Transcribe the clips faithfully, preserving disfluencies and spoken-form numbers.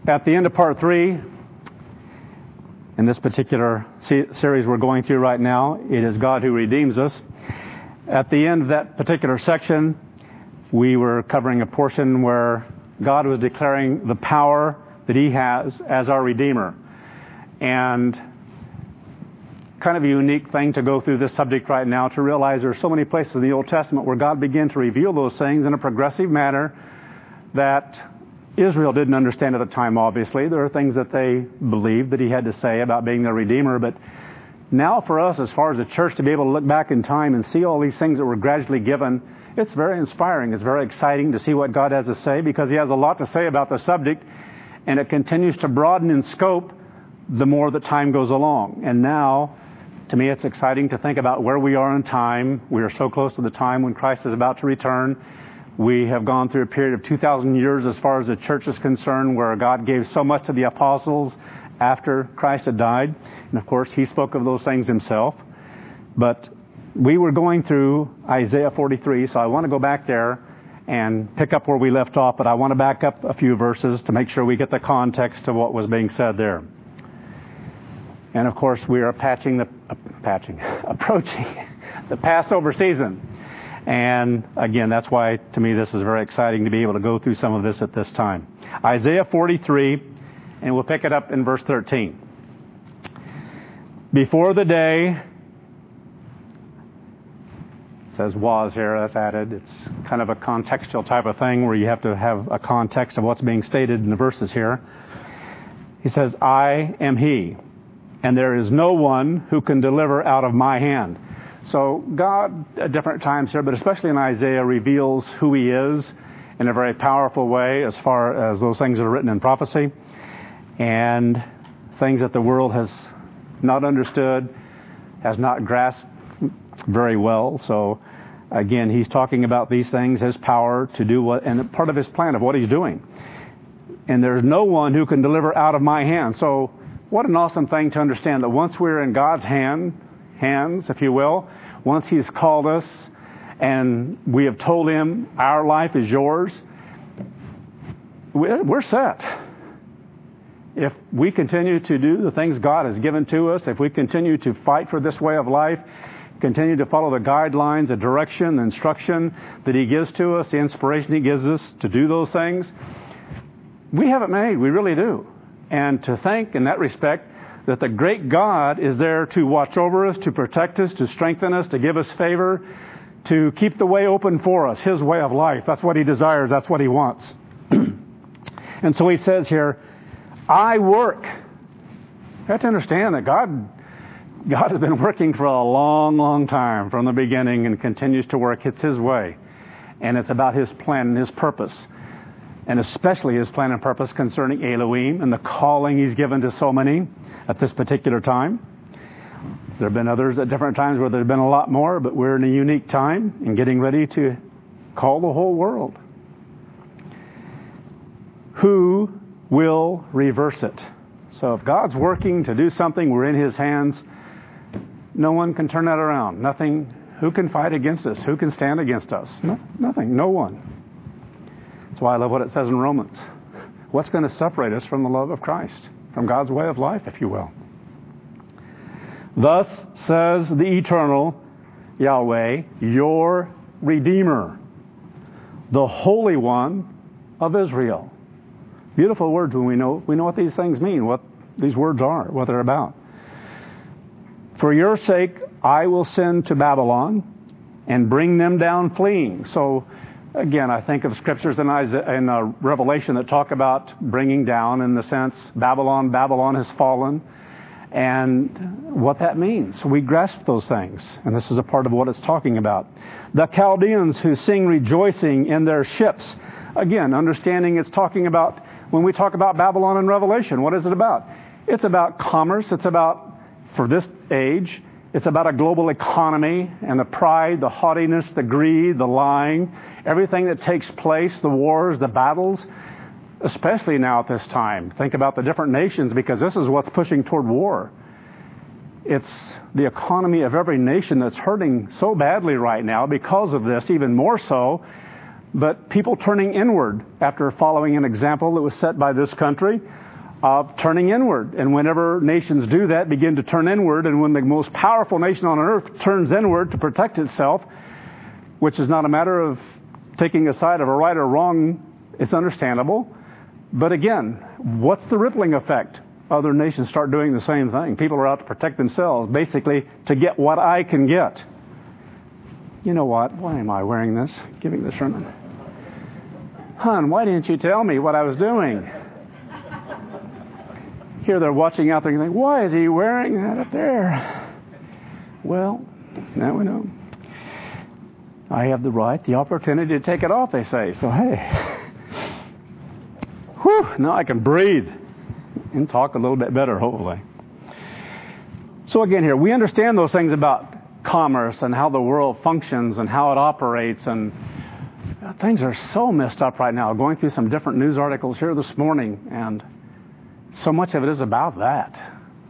At the end of part three, in this particular se- series we're going through right now, it is God who redeems us. At the end of that particular section, we were covering a portion where God was declaring the power that He has as our Redeemer. And kind of a unique thing to go through this subject right now, to realize there are so many places in the Old Testament where God began to reveal those things in a progressive manner that Israel didn't understand at the time, obviously. There are things that they believed that He had to say about being their Redeemer. But now for us, as far as the church, to be able to look back in time and see all these things that were gradually given, it's very inspiring. It's very exciting to see what God has to say, because He has a lot to say about the subject, and it continues to broaden in scope the more that time goes along. And now, to me, it's exciting to think about where we are in time. We are so close to the time when Christ is about to return. We have gone through a period of two thousand years as far as the church is concerned, where God gave so much to the apostles after Christ had died. And of course, He spoke of those things Himself. But we were going through Isaiah forty-three, so I want to go back there and pick up where we left off, but I want to back up a few verses to make sure we get the context of what was being said there. And of course, we are patching the, uh, patching, approaching the Passover season. And again, that's why, to me, this is very exciting to be able to go through some of this at this time. Isaiah forty-three, and we'll pick it up in verse thirteen. Before the day, it says was here, that's added. It's kind of a contextual type of thing where you have to have a context of what's being stated in the verses here. He says, I am He, and there is no one who can deliver out of my hand. So God, at different times here, but especially in Isaiah, reveals who He is in a very powerful way as far as those things that are written in prophecy, and things that the world has not understood, has not grasped very well. So again, He's talking about these things, His power to do what, and part of His plan of what He's doing. And there's no one who can deliver out of my hand. So what an awesome thing to understand that once we're in God's hand, hands, if you will, once He's called us and we have told Him our life is yours, we're set. If we continue to do the things God has given to us, if we continue to fight for this way of life, continue to follow the guidelines, the direction, the instruction that He gives to us, the inspiration He gives us to do those things, we have it made. We really do. And to think in that respect that the great God is there to watch over us, to protect us, to strengthen us, to give us favor, to keep the way open for us, His way of life. That's what He desires. That's what He wants. And so He says here, I work. You have to understand that God, God has been working for a long, long time from the beginning and continues to work. It's His way. And it's about His plan and His purpose. And especially His plan and purpose concerning Elohim and the calling He's given to so many at this particular time. There have been others at different times where there's been a lot more, but we're in a unique time and getting ready to call the whole world. Who will reverse it? So if God's working to do something, we're in His hands. No one can turn that around. Nothing. Who can fight against us? Who can stand against us? No, nothing. No one. That's why I love what it says in Romans. What's going to separate us from the love of Christ? From God's way of life, if you will. Thus says the eternal Yahweh, your Redeemer, the Holy One of Israel. Beautiful words when we know we know what these things mean, what these words are, what they're about. For your sake, I will send to Babylon and bring them down fleeing. So, again, I think of scriptures in, Isaiah, in uh, Revelation that talk about bringing down, in the sense, Babylon, Babylon has fallen, and what that means. We grasp those things, and this is a part of what it's talking about. The Chaldeans who sing rejoicing in their ships. Again, understanding it's talking about, when we talk about Babylon in Revelation, what is it about? It's about commerce. It's about, for this age, it's about a global economy and the pride, the haughtiness, the greed, the lying, everything that takes place, the wars, the battles, especially now at this time. Think about the different nations, because this is what's pushing toward war. It's the economy of every nation that's hurting so badly right now because of this, even more so but people turning inward after following an example that was set by this country of turning inward. And whenever nations do that, begin to turn inward, and when the most powerful nation on earth turns inward to protect itself, which is not a matter of taking a side of a right or wrong, it's understandable. But again, what's the rippling effect? Other nations start doing the same thing. People are out to protect themselves, basically to get what I can get. You know what? Why am I wearing this? Giving this sermon. Hon, why didn't you tell me what I was doing? Here they're watching out there and think, why is he wearing that up there? Well, now we know. I have the right, the opportunity to take it off, they say. So, hey. Whew, now I can breathe and talk a little bit better, hopefully. So again here, we understand those things about commerce and how the world functions and how it operates, and things are so messed up right now. Going through some different news articles here this morning, and so much of it is about that.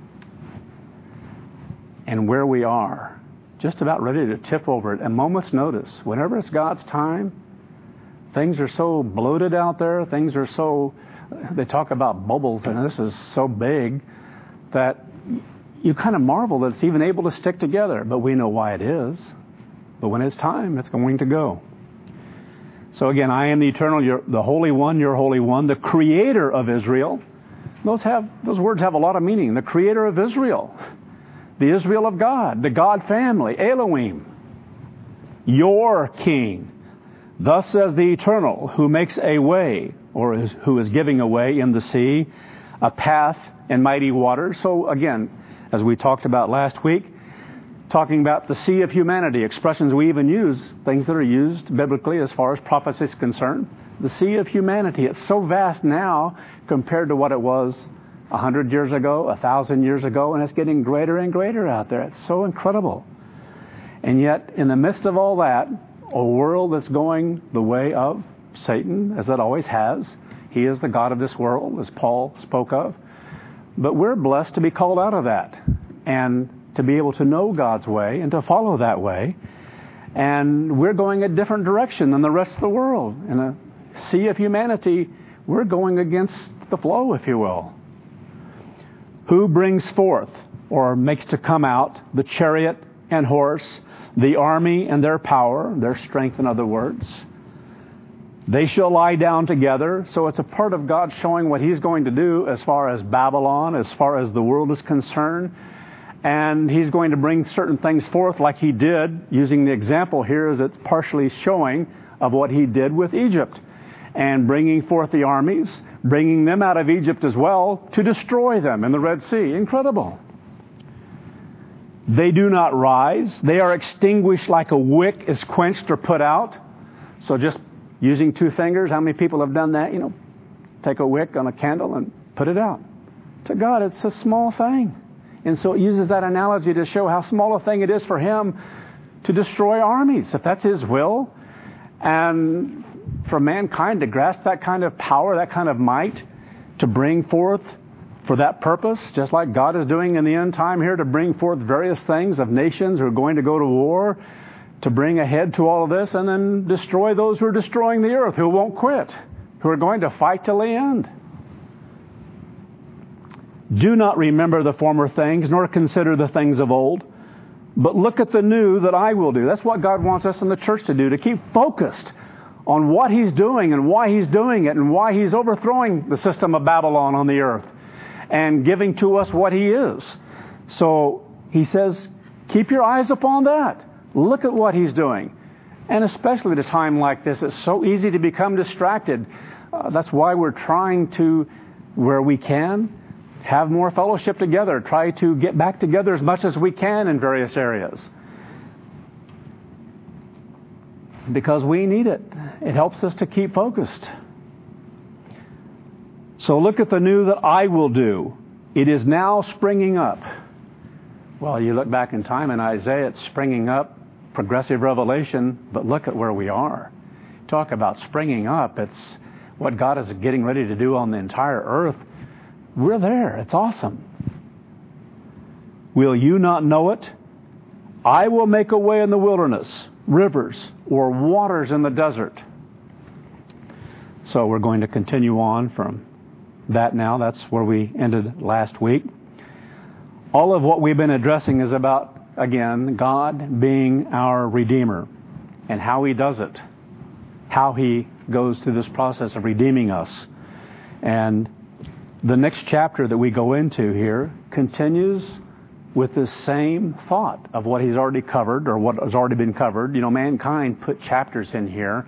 And where we are, just about ready to tip over at a moment's notice. Whenever it's God's time, things are so bloated out there, things are so, they talk about bubbles, and this is so big that you kind of marvel that it's even able to stick together. But we know why it is. But when it's time, it's going to go. So again, I am the eternal, you're the Holy One, you're Holy One, the Creator of Israel. Those have those words have a lot of meaning. The Creator of Israel, the Israel of God, the God family, Elohim, your King. Thus says the Eternal, who makes a way, or is, who is giving a way in the sea, a path in mighty waters. So again, as we talked about last week, talking about the sea of humanity, expressions we even use, things that are used biblically as far as prophecy is concerned. The sea of humanity, it's so vast now compared to what it was a hundred years ago, a thousand years ago, and it's getting greater and greater out there. It's so incredible. And yet, in the midst of all that, a world that's going the way of Satan, as it always has. He is the God of this world, as Paul spoke of. But we're blessed to be called out of that and to be able to know God's way and to follow that way. And we're going a different direction than the rest of the world. In a sea of humanity, we're going against the flow, if you will. Who brings forth or makes to come out the chariot and horse, the army and their power, their strength in other words. They shall lie down together. So it's a part of God showing what He's going to do as far as Babylon, as far as the world is concerned. And He's going to bring certain things forth like He did, using the example here as it's partially showing of what He did with Egypt. And bringing forth the armies, bringing them out of Egypt as well to destroy them in the Red Sea. Incredible. They do not rise. They are extinguished like a wick is quenched or put out. So just using two fingers, how many people have done that? You know, take a wick on a candle and put it out. To God, it's a small thing. And so it uses that analogy to show how small a thing it is for Him to destroy armies, if that's His will. And for mankind to grasp that kind of power, that kind of might, to bring forth for that purpose, just like God is doing in the end time here, to bring forth various things of nations who are going to go to war, to bring a head to all of this, and then destroy those who are destroying the earth, who won't quit, who are going to fight till the end. Do not remember the former things, nor consider the things of old, but look at the new that I will do. That's what God wants us in the church to do, to keep focused on what He's doing and why He's doing it and why He's overthrowing the system of Babylon on the earth and giving to us what He is. So He says, keep your eyes upon that. Look at what He's doing. And especially at a time like this, it's so easy to become distracted. Uh, that's why we're trying to, where we can, have more fellowship together. Try to get back together as much as we can in various areas. Because we need it. It helps us to keep focused. So look at the new that I will do. It is now springing up. Well, you look back in time in Isaiah, it's springing up, progressive revelation, but look at where we are. Talk about springing up. It's what God is getting ready to do on the entire earth. We're there. It's awesome. Will you not know it? I will make a way in the wilderness, rivers or waters in the desert. so we're going to continue on from that now. That's where we ended last week. All of what we've been addressing is about, again, God being our Redeemer and how He does it, how He goes through this process of redeeming us. And the next chapter that we go into here continues with this same thought of what He's already covered, or what has already been covered. You know, mankind put chapters in here,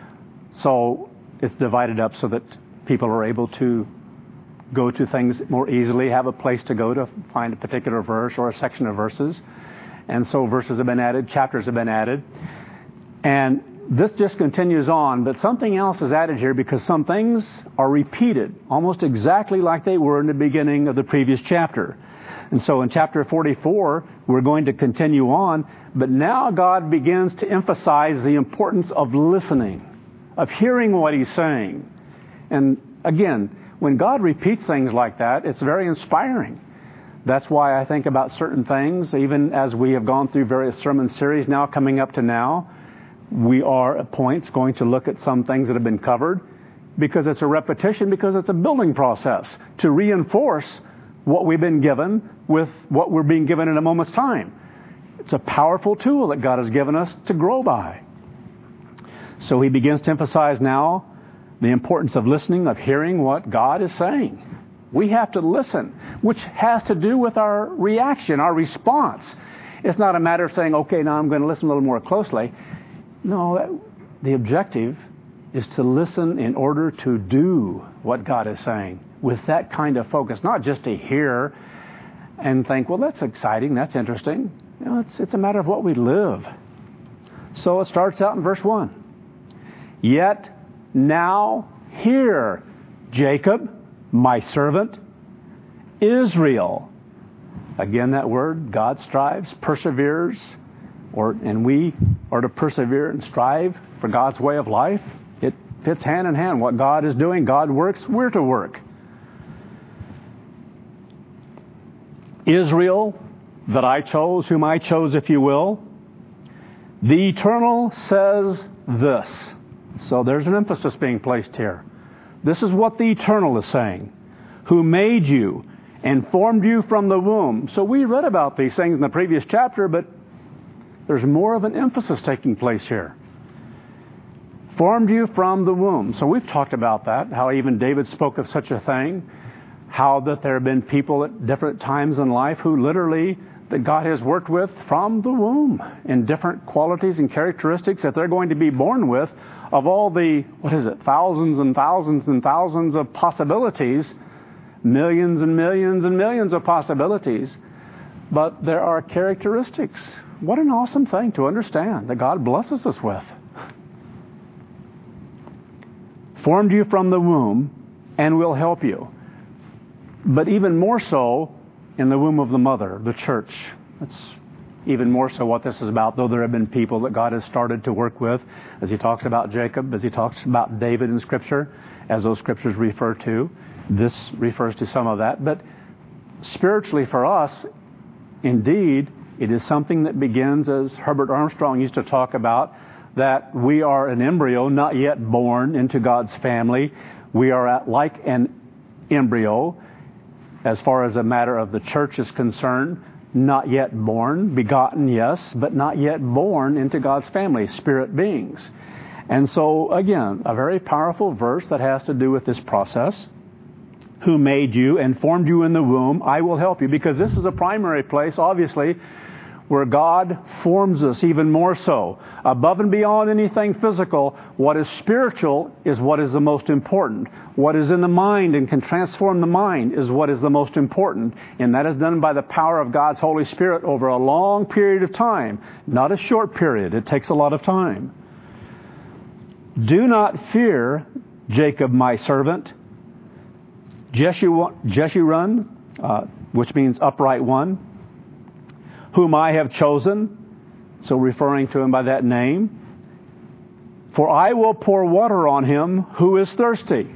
so it's divided up so that people are able to go to things more easily, have a place to go to find a particular verse or a section of verses. And so verses have been added, chapters have been added. And this just continues on, but something else is added here because some things are repeated almost exactly like they were in the beginning of the previous chapter. And so in chapter forty-four, we're going to continue on, but now God begins to emphasize the importance of listening, of hearing what He's saying. And again, when God repeats things like that, it's very inspiring. That's why I think about certain things, even as we have gone through various sermon series now coming up to now, we are at points going to look at some things that have been covered because it's a repetition, because it's a building process to reinforce what we've been given with what we're being given in a moment's time. It's a powerful tool that God has given us to grow by. So He begins to emphasize now the importance of listening, of hearing what God is saying. We have to listen, which has to do with our reaction, our response. It's not a matter of saying, okay, now I'm going to listen a little more closely. No, the objective is to listen in order to do what God is saying with that kind of focus, not just to hear and think, well, that's exciting, that's interesting. You know, it's, it's a matter of what we live. So it starts out in verse one. Yet now hear, Jacob, my servant, Israel. Again, that word, God strives, perseveres, or and we are to persevere and strive for God's way of life. It fits hand in hand. What God is doing, God works, we're to work. Israel, that I chose, whom I chose, if you will. The Eternal says this. So there's an emphasis being placed here. This is what the Eternal is saying. Who made you and formed you from the womb. So we read about these things in the previous chapter, but there's more of an emphasis taking place here. Formed you from the womb. So we've talked about that, how even David spoke of such a thing, how that there have been people at different times in life who literally, that God has worked with from the womb in different qualities and characteristics that they're going to be born with, of all the, what is it, thousands and thousands and thousands of possibilities, millions and millions and millions of possibilities. But there are characteristics. What an awesome thing to understand that God blesses us with. Formed you from the womb and will help you. But even more so in the womb of the mother, the church. That's even more so what this is about, though there have been people that God has started to work with, as He talks about Jacob, as He talks about David in Scripture, as those Scriptures refer to. This refers to some of that. But spiritually for us, indeed, it is something that begins, as Herbert Armstrong used to talk about, that we are an embryo not yet born into God's family. We are at, like an embryo, as far as a matter of the church is concerned, not yet born, begotten, yes, but not yet born into God's family, spirit beings. And so, again, a very powerful verse that has to do with this process. Who made you and formed you in the womb, I will help you. Because this is a primary place, obviously, where God forms us even more so. Above and beyond anything physical, what is spiritual is what is the most important. What is in the mind and can transform the mind is what is the most important. And that is done by the power of God's Holy Spirit over a long period of time. Not a short period. It takes a lot of time. Do not fear, Jacob, my servant. Jeshurun, uh, which means upright one, whom I have chosen, so referring to him by that name. For I will pour water on him who is thirsty.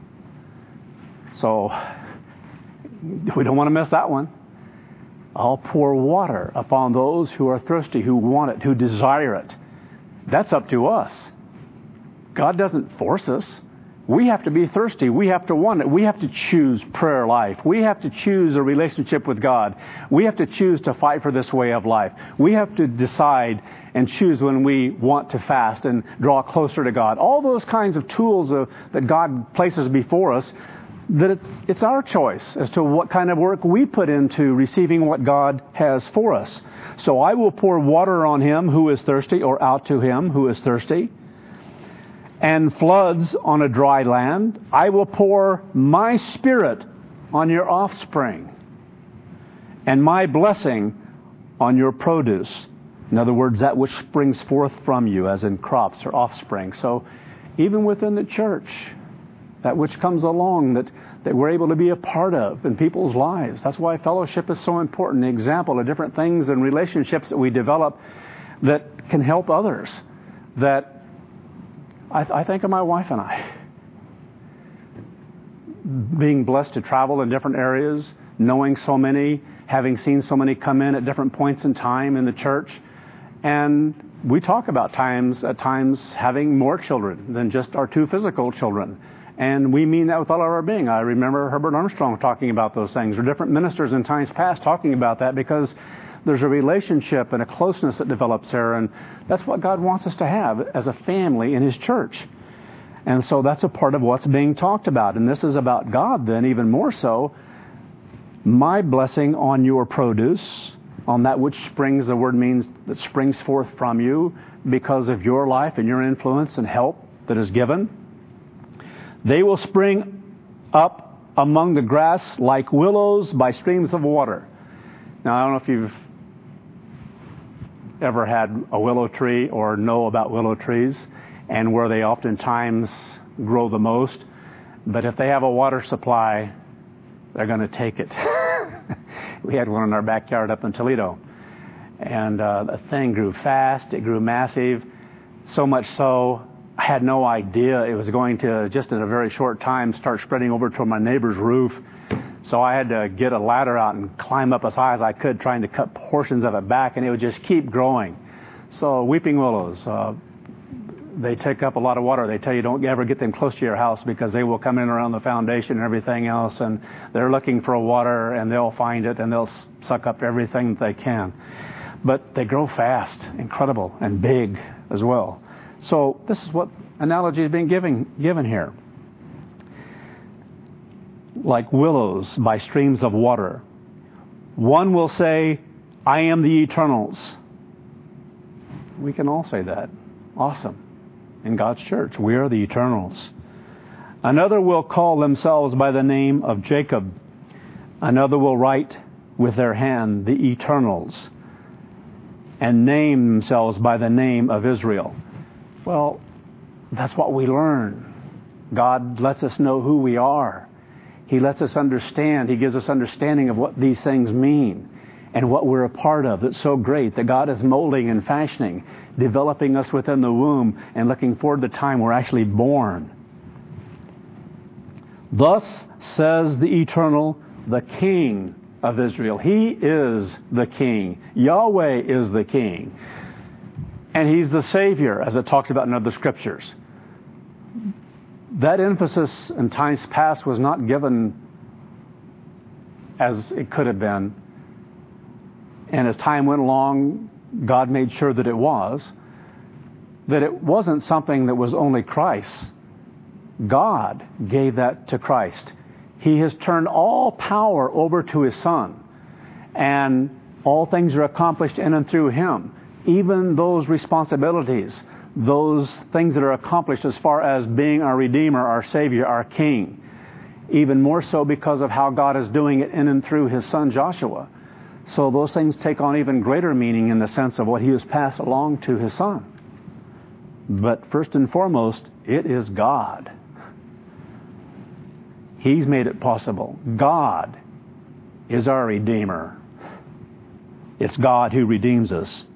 So, we don't want to miss that one. I'll pour water upon those who are thirsty, who want it, who desire it. That's up to us. God doesn't force us. We have to be thirsty. We have to want it. We have to choose prayer life. We have to choose a relationship with God. We have to choose to fight for this way of life. We have to decide and choose when we want to fast and draw closer to God. All those kinds of tools of, that God places before us, that it's, it's our choice as to what kind of work we put into receiving what God has for us. So I will pour water on him who is thirsty, or out to him who is thirsty, and floods on a dry land. I will pour my Spirit on your offspring, and my blessing on your produce. In other words, that which springs forth from you, as in crops or offspring. So even within the church, that which comes along that, that we're able to be a part of in people's lives. That's why fellowship is so important. The example of different things and relationships that we develop that can help others. That I, I think of my wife and I being blessed to travel in different areas, knowing so many, having seen so many come in at different points in time in the church. And we talk about times, at times, having more children than just our two physical children. And we mean that with all of our being. I remember Herbert Armstrong talking about those things, or different ministers in times past talking about that, because there's a relationship and a closeness that develops there, and that's what God wants us to have as a family in His church. And so that's a part of what's being talked about. And this is about God then, even more so. My blessing on your produce, on that which springs, the word means that springs forth from you because of your life and your influence and help that is given. They will spring up among the grass like willows by streams of water. Now, I don't know if you've ever had a willow tree or know about willow trees and where they oftentimes grow the most. But if they have a water supply, they're going to take it. We had one in our backyard up in Toledo. And uh, the thing grew fast. It grew massive. So much so, I had no idea it was going to, just in a very short time, start spreading over to my neighbor's roof. So I had to get a ladder out and climb up as high as I could, trying to cut portions of it back, and it would just keep growing. So weeping willows, uh, they take up a lot of water. They tell you don't ever get them close to your house because they will come in around the foundation and everything else, and they're looking for water, and they'll find it, and they'll suck up everything that they can. But they grow fast, incredible, and big as well. So this is what analogy is being given, given here. Like willows by streams of water. One will say, I am the eternals. We can all say that. Awesome. In God's church, we are the eternals. Another will call themselves by the name of Jacob. Another will write with their hand the eternals and name themselves by the name of Israel. Well, that's what we learn. God lets us know who we are. He lets us understand. He gives us understanding of what these things mean and what we're a part of. It's so great that God is molding and fashioning, developing us within the womb and looking forward to the time we're actually born. Thus says the Eternal, the King of Israel. He is the King. Yahweh is the King. And He's the Savior, as it talks about in other scriptures. That emphasis in times past was not given as it could have been. And as time went along, God made sure that it was. That it wasn't something that was only Christ. God gave that to Christ. He has turned all power over to His Son. And all things are accomplished in and through Him. Even those responsibilities, those things that are accomplished as far as being our Redeemer, our Savior, our King. Even more so because of how God is doing it in and through His Son Joshua. So those things take on even greater meaning in the sense of what He has passed along to His Son. But first and foremost, it is God. He's made it possible. God is our Redeemer. It's God who redeems us.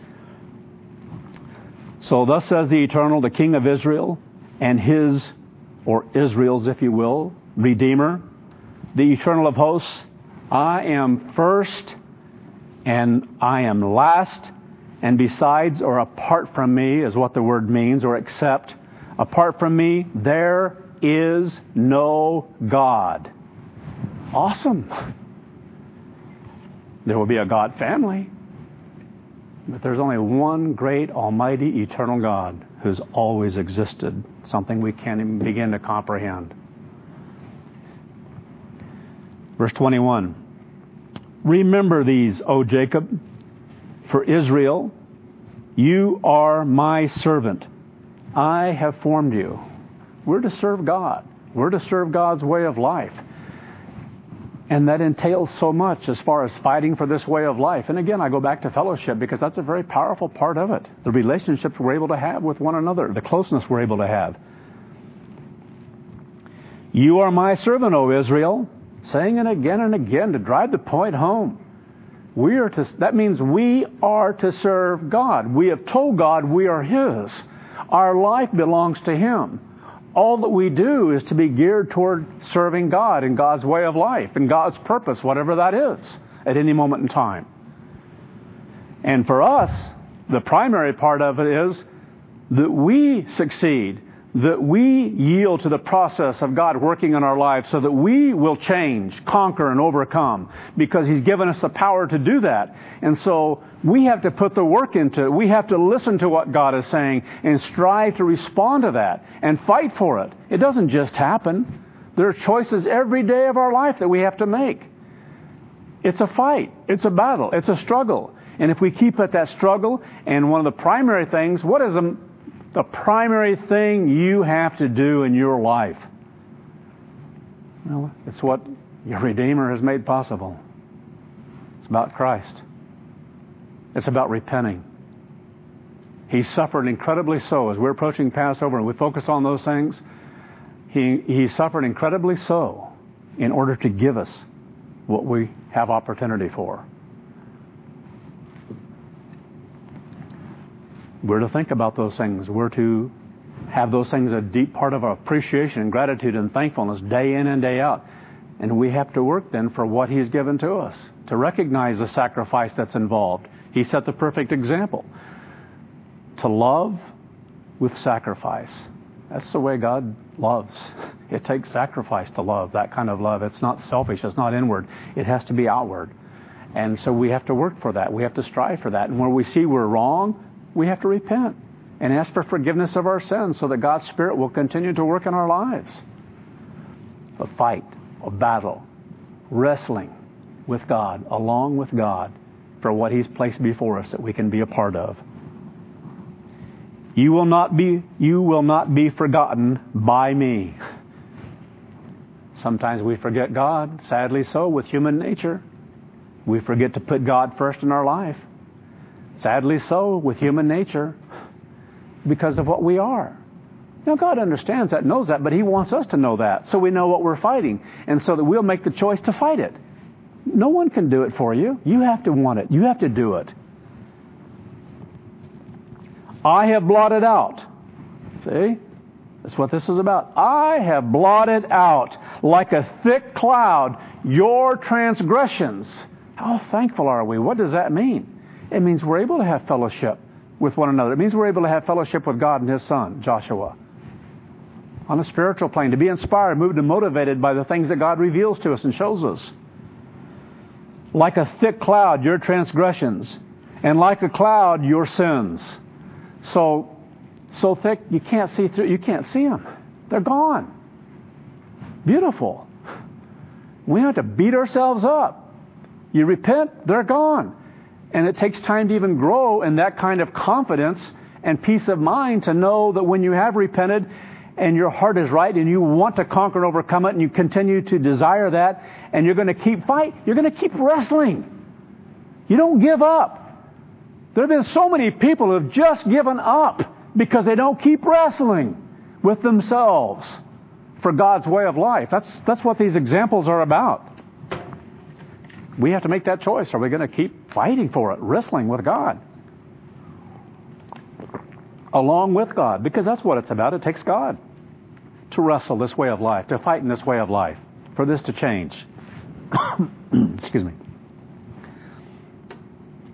So thus says the Eternal, the King of Israel, and His, or Israel's, if you will, Redeemer, the Eternal of hosts, I am first and I am last, and besides or apart from me is what the word means, or except. Apart from me, there is no God. Awesome. There will be a God family. But there's only one great, almighty, eternal God who's always existed, something we can't even begin to comprehend. Verse twenty-one. Remember these, O Jacob, for Israel, you are my servant. I have formed you. We're to serve God. We're to serve God's way of life. And that entails so much as far as fighting for this way of life. And again, I go back to fellowship because that's a very powerful part of it. The relationships we're able to have with one another, the closeness we're able to have. You are my servant, O Israel, saying it again and again to drive the point home. We are to, that means we are to serve God. We have told God we are His. Our life belongs to Him. All that we do is to be geared toward serving God in God's way of life, in God's purpose, whatever that is, at any moment in time. And for us, the primary part of it is that we succeed, that we yield to the process of God working in our lives so that we will change, conquer, and overcome, because He's given us the power to do that. And so we have to put the work into it. We have to listen to what God is saying and strive to respond to that and fight for it. It doesn't just happen. There are choices every day of our life that we have to make. It's a fight. It's a battle. It's a struggle. And if we keep at that struggle, and one of the primary things, what is the, the primary thing you have to do in your life? Well, it's what your Redeemer has made possible. It's about Christ. It's about repenting. He suffered incredibly so. As we're approaching Passover and we focus on those things, He, he suffered incredibly so in order to give us what we have opportunity for. We're to think about those things. We're to have those things a deep part of our appreciation and gratitude and thankfulness day in and day out. And we have to work then for what He's given to us, to recognize the sacrifice that's involved. He set the perfect example. To love with sacrifice. That's the way God loves. It takes sacrifice to love, that kind of love. It's not selfish. It's not inward. It has to be outward. And so we have to work for that. We have to strive for that. And where we see we're wrong, we have to repent and ask for forgiveness of our sins so that God's Spirit will continue to work in our lives. A fight, a battle, wrestling with God, along with God, for what He's placed before us that we can be a part of. You will not be, you will not be forgotten by me. Sometimes we forget God, sadly so, with human nature. We forget to put God first in our life. Sadly so, with human nature, because of what we are. Now, God understands that, knows that, but He wants us to know that, so we know what we're fighting, and so that we'll make the choice to fight it. No one can do it for you. You have to want it. You have to do it. I have blotted out. See? That's what this is about. I have blotted out like a thick cloud your transgressions. How thankful are we? What does that mean? It means we're able to have fellowship with one another. It means we're able to have fellowship with God and His Son, Joshua. On a spiritual plane, to be inspired, moved, and motivated by the things that God reveals to us and shows us. Like a thick cloud, your transgressions, and like a cloud, your sins. So, so thick you can't see through. You can't see them. They're gone. Beautiful. We don't have to beat ourselves up. You repent, they're gone. And it takes time to even grow in that kind of confidence and peace of mind to know that when you have repented and your heart is right and you want to conquer and overcome it and you continue to desire that and you're going to keep fighting, you're going to keep wrestling. You don't give up. There have been so many people who have just given up because they don't keep wrestling with themselves for God's way of life. That's, that's what these examples are about. We have to make that choice. Are we going to keep fighting for it, wrestling with God? Along with God, because that's what it's about. It takes God to wrestle this way of life, to fight in this way of life, for this to change. Excuse me.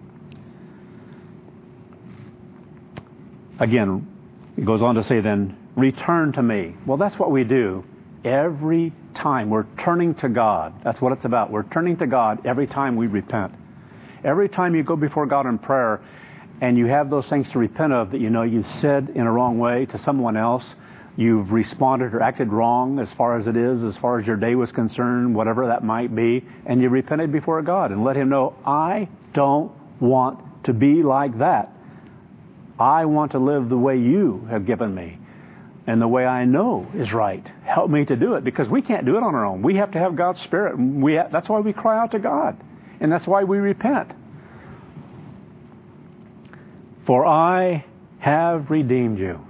Again, it goes on to say then, return to me. Well, that's what we do every time. We're turning to God. That's what it's about. We're turning to God every time we repent. Every time you go before God in prayer and you have those things to repent of that you know you said in a wrong way to someone else, you've responded or acted wrong as far as it is, as far as your day was concerned, whatever that might be, and you repented before God and let Him know, I don't want to be like that. I want to live the way you have given me and the way I know is right. Help me to do it, because we can't do it on our own. We have to have God's Spirit. We ha- that's why we cry out to God, and that's why we repent. For I have redeemed you.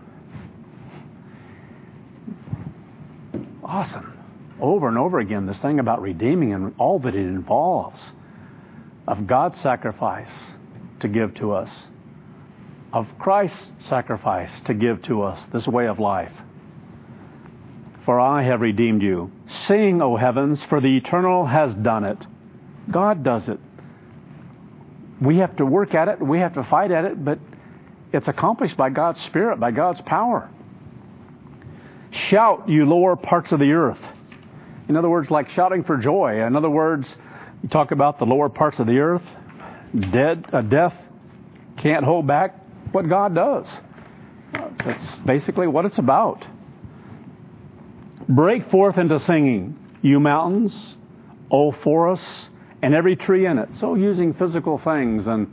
Awesome. Over and over again, this thing about redeeming and all that it involves of God's sacrifice to give to us, of Christ's sacrifice to give to us this way of life. For I have redeemed you. Sing, O heavens, for the eternal has done it. God does it. We have to work at it, we have to fight at it, but it's accomplished by God's Spirit, by God's power. Shout, you lower parts of the earth. In other words, like shouting for joy. In other words, you talk about the lower parts of the earth. Dead, uh, death can't hold back what God does. That's basically what it's about. Break forth into singing, you mountains, O forests, and every tree in it. So using physical things and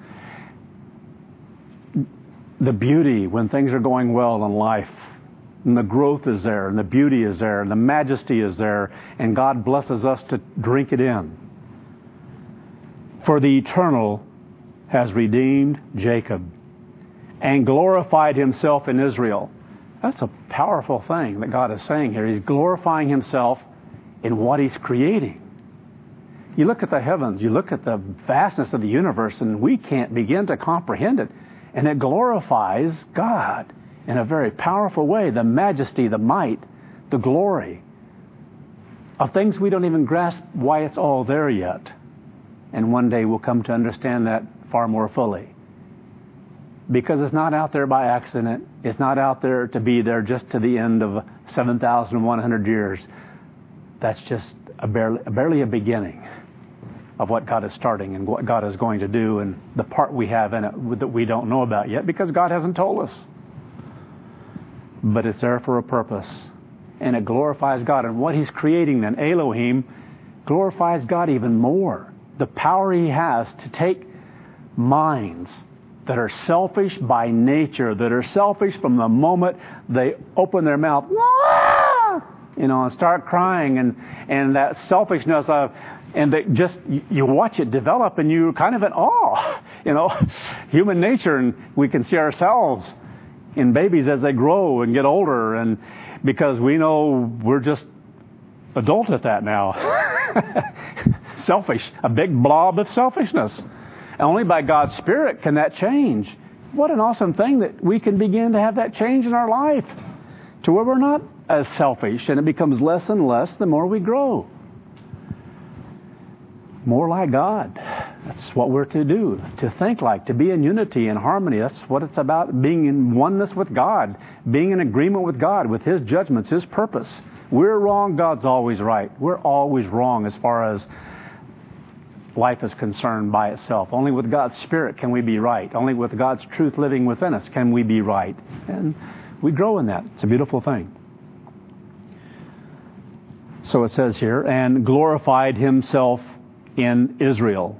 the beauty when things are going well in life. And the growth is there, and the beauty is there, and the majesty is there, and God blesses us to drink it in. For the Eternal has redeemed Jacob and glorified Himself in Israel. That's a powerful thing that God is saying here. He's glorifying Himself in what He's creating. You look at the heavens, you look at the vastness of the universe, and we can't begin to comprehend it. And it glorifies God in a very powerful way. The majesty, the might, the glory of things we don't even grasp why it's all there yet. And one day we'll come to understand that far more fully. Because it's not out there by accident. It's not out there to be there just to the end of seven thousand one hundred years. That's just a barely, barely a beginning of what God is starting and what God is going to do and the part we have in it that we don't know about yet because God hasn't told us. But it's there for a purpose. And it glorifies God. And what He's creating then, Elohim, glorifies God even more. The power He has to take minds that are selfish by nature, that are selfish from the moment they open their mouth, you know, and start crying, and, and that selfishness of, and they just, you watch it develop and you're kind of in awe, you know, human nature, and we can see ourselves in babies as they grow and get older, and because we know we're just adult at that now. Selfish, a big blob of selfishness. Only by God's Spirit can that change. What an awesome thing that we can begin to have that change in our life to where we're not as selfish, and it becomes less and less the more we grow. More like God. That's what we're to do, to think like, to be in unity and harmony. That's what it's about, being in oneness with God, being in agreement with God, with His judgments, His purpose. We're wrong, God's always right. We're always wrong as far as life is concerned by itself. Only with God's Spirit can we be right. Only with God's truth living within us can we be right. And we grow in that. It's a beautiful thing. So it says here, and glorified Himself in Israel.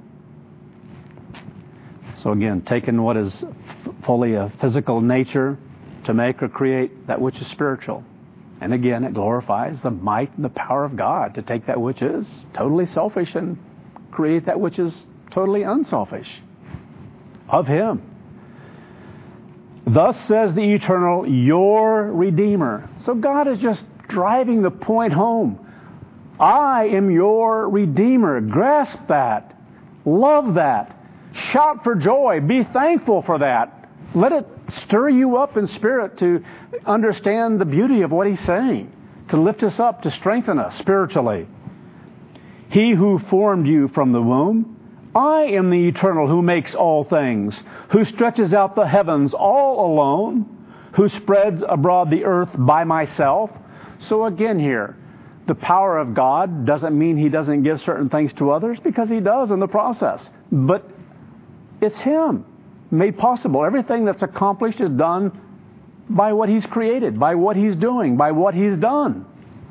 So again, taking what is fully a physical nature to make or create that which is spiritual. And again, it glorifies the might and the power of God to take that which is totally selfish and create that which is totally unselfish of Him. Thus says the Eternal, your Redeemer. So God is just driving the point home. I am your Redeemer. Grasp that. Love that. Shout for joy. Be thankful for that. Let it stir you up in spirit to understand the beauty of what He's saying, to lift us up, to strengthen us spiritually. He who formed you from the womb, I am the Eternal who makes all things, who stretches out the heavens all alone, who spreads abroad the earth by myself. So again here, the power of God doesn't mean He doesn't give certain things to others, because He does in the process. But it's Him made possible. Everything that's accomplished is done by what He's created, by what He's doing, by what He's done.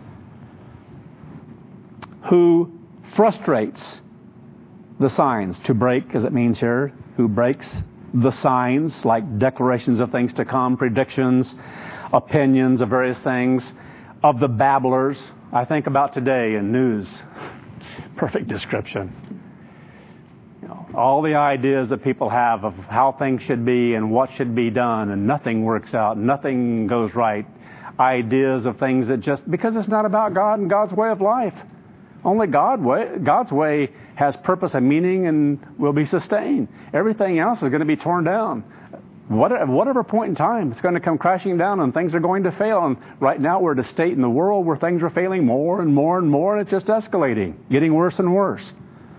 Who frustrates the signs, to break, as it means here, who breaks the signs, like declarations of things to come, predictions, opinions of various things, of the babblers. I think about today in news. Perfect description. You know, all the ideas that people have of how things should be and what should be done, and nothing works out, nothing goes right. Ideas of things that just, because it's not about God and God's way of life. Only God way, God's way has purpose and meaning and will be sustained. Everything else is going to be torn down. What, at whatever point in time, it's going to come crashing down and things are going to fail. And right now we're at a state in the world where things are failing more and more and more, and it's just escalating, getting worse and worse.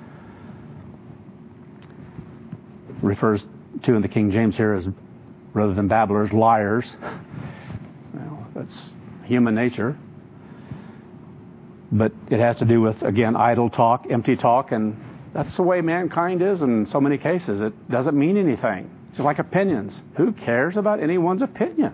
Refers to in the King James here as, rather than babblers, liars. Well, that's human nature. But it has to do with, again, idle talk, empty talk, and that's the way mankind is in so many cases. It doesn't mean anything. It's like opinions. Who cares about anyone's opinion?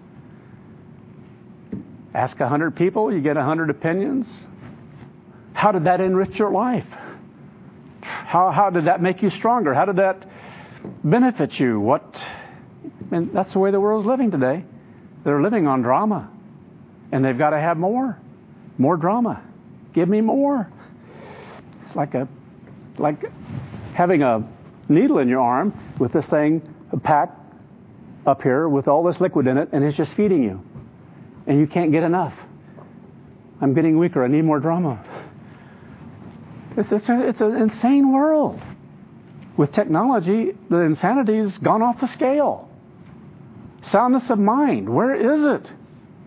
Ask a hundred people, you get a hundred opinions. How did that enrich your life? How how did that make you stronger? How did that benefit you? What? And that's the way the world's living today. They're living on drama, and they've got to have more. More drama. Give me more. It's like a, like having a needle in your arm with this thing packed up here with all this liquid in it, and it's just feeding you. And you can't get enough. I'm getting weaker. I need more drama. It's, it's, a, it's an insane world. With technology, the insanity's gone off the scale. Soundness of mind. Where is it?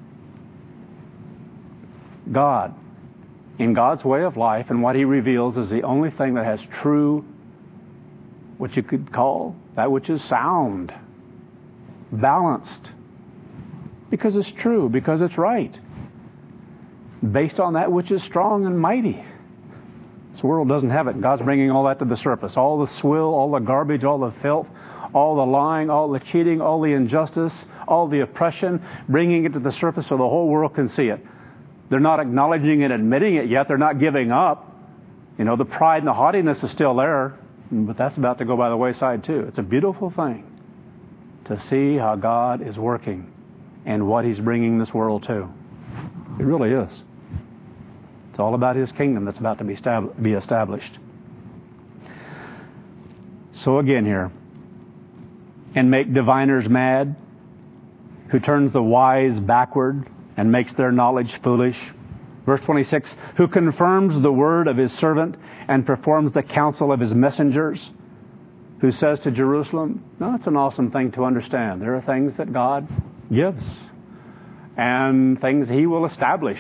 God, in God's way of life and what He reveals, is the only thing that has true, what you could call, that which is sound, balanced, because it's true, because it's right, based on that which is strong and mighty. This world doesn't have it. God's bringing all that to the surface. All the swill, all the garbage, all the filth, all the lying, all the cheating, all the injustice, all the oppression, bringing it to the surface so the whole world can see it. They're not acknowledging and admitting it yet. They're not giving up. You know, the pride and the haughtiness is still there, but that's about to go by the wayside too. It's a beautiful thing to see how God is working and what He's bringing this world to. It really is. It's all about His kingdom that's about to be stab- be established. So again here, and make diviners mad, who turns the wise backward and makes their knowledge foolish. Verse twenty-six, who confirms the word of His servant and performs the counsel of His messengers, who says to Jerusalem, no, it's an awesome thing to understand. There are things that God gives and things He will establish.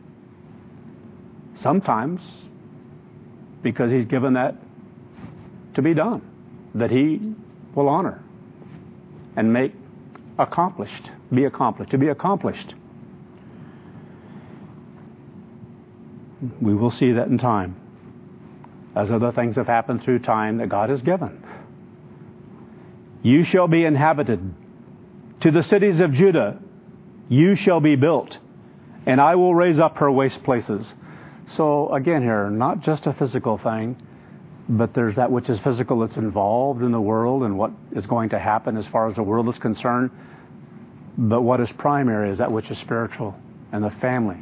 Sometimes because He's given that to be done, that He will honor and make accomplished, be accomplished, to be accomplished. We will see that in time, as other things have happened through time that God has given. You shall be inhabited. To the cities of Judah, you shall be built, and I will raise up her waste places. So again here, not just a physical thing, but there's that which is physical that's involved in the world and what is going to happen as far as the world is concerned. But what is primary is that which is spiritual, and the family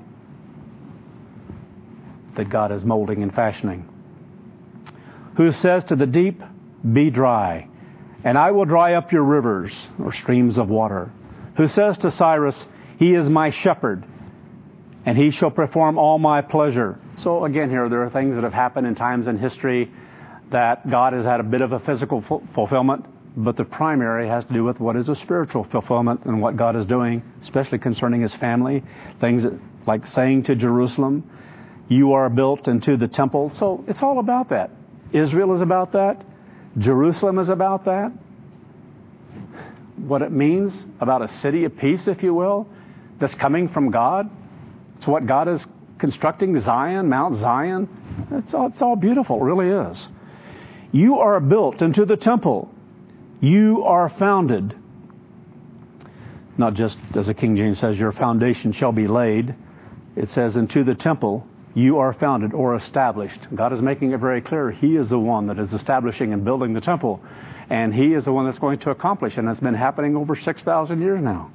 that God is molding and fashioning. Who says to the deep, be dry, and I will dry up your rivers, or streams of water. Who says to Cyrus, He is my shepherd, and He shall perform all my pleasure. So again here, there are things that have happened in times in history that God has had a bit of a physical fulfillment, but the primary has to do with what is a spiritual fulfillment and what God is doing, especially concerning His family. Things that, like saying to Jerusalem, you are built into the temple. So it's all about that. Israel is about that. Jerusalem is about that. what it means about a city of peace, if you will, that's coming from God? It's what God is constructing, Zion, Mount Zion. It's all, it's all beautiful. It really is. You are built into the temple. You are founded. Not just, as the King James says, your foundation shall be laid. It says, into the temple you are founded or established. God is making it very clear. He is the one that is establishing and building the temple. And He is the one that's going to accomplish. And it's been happening over six thousand years now.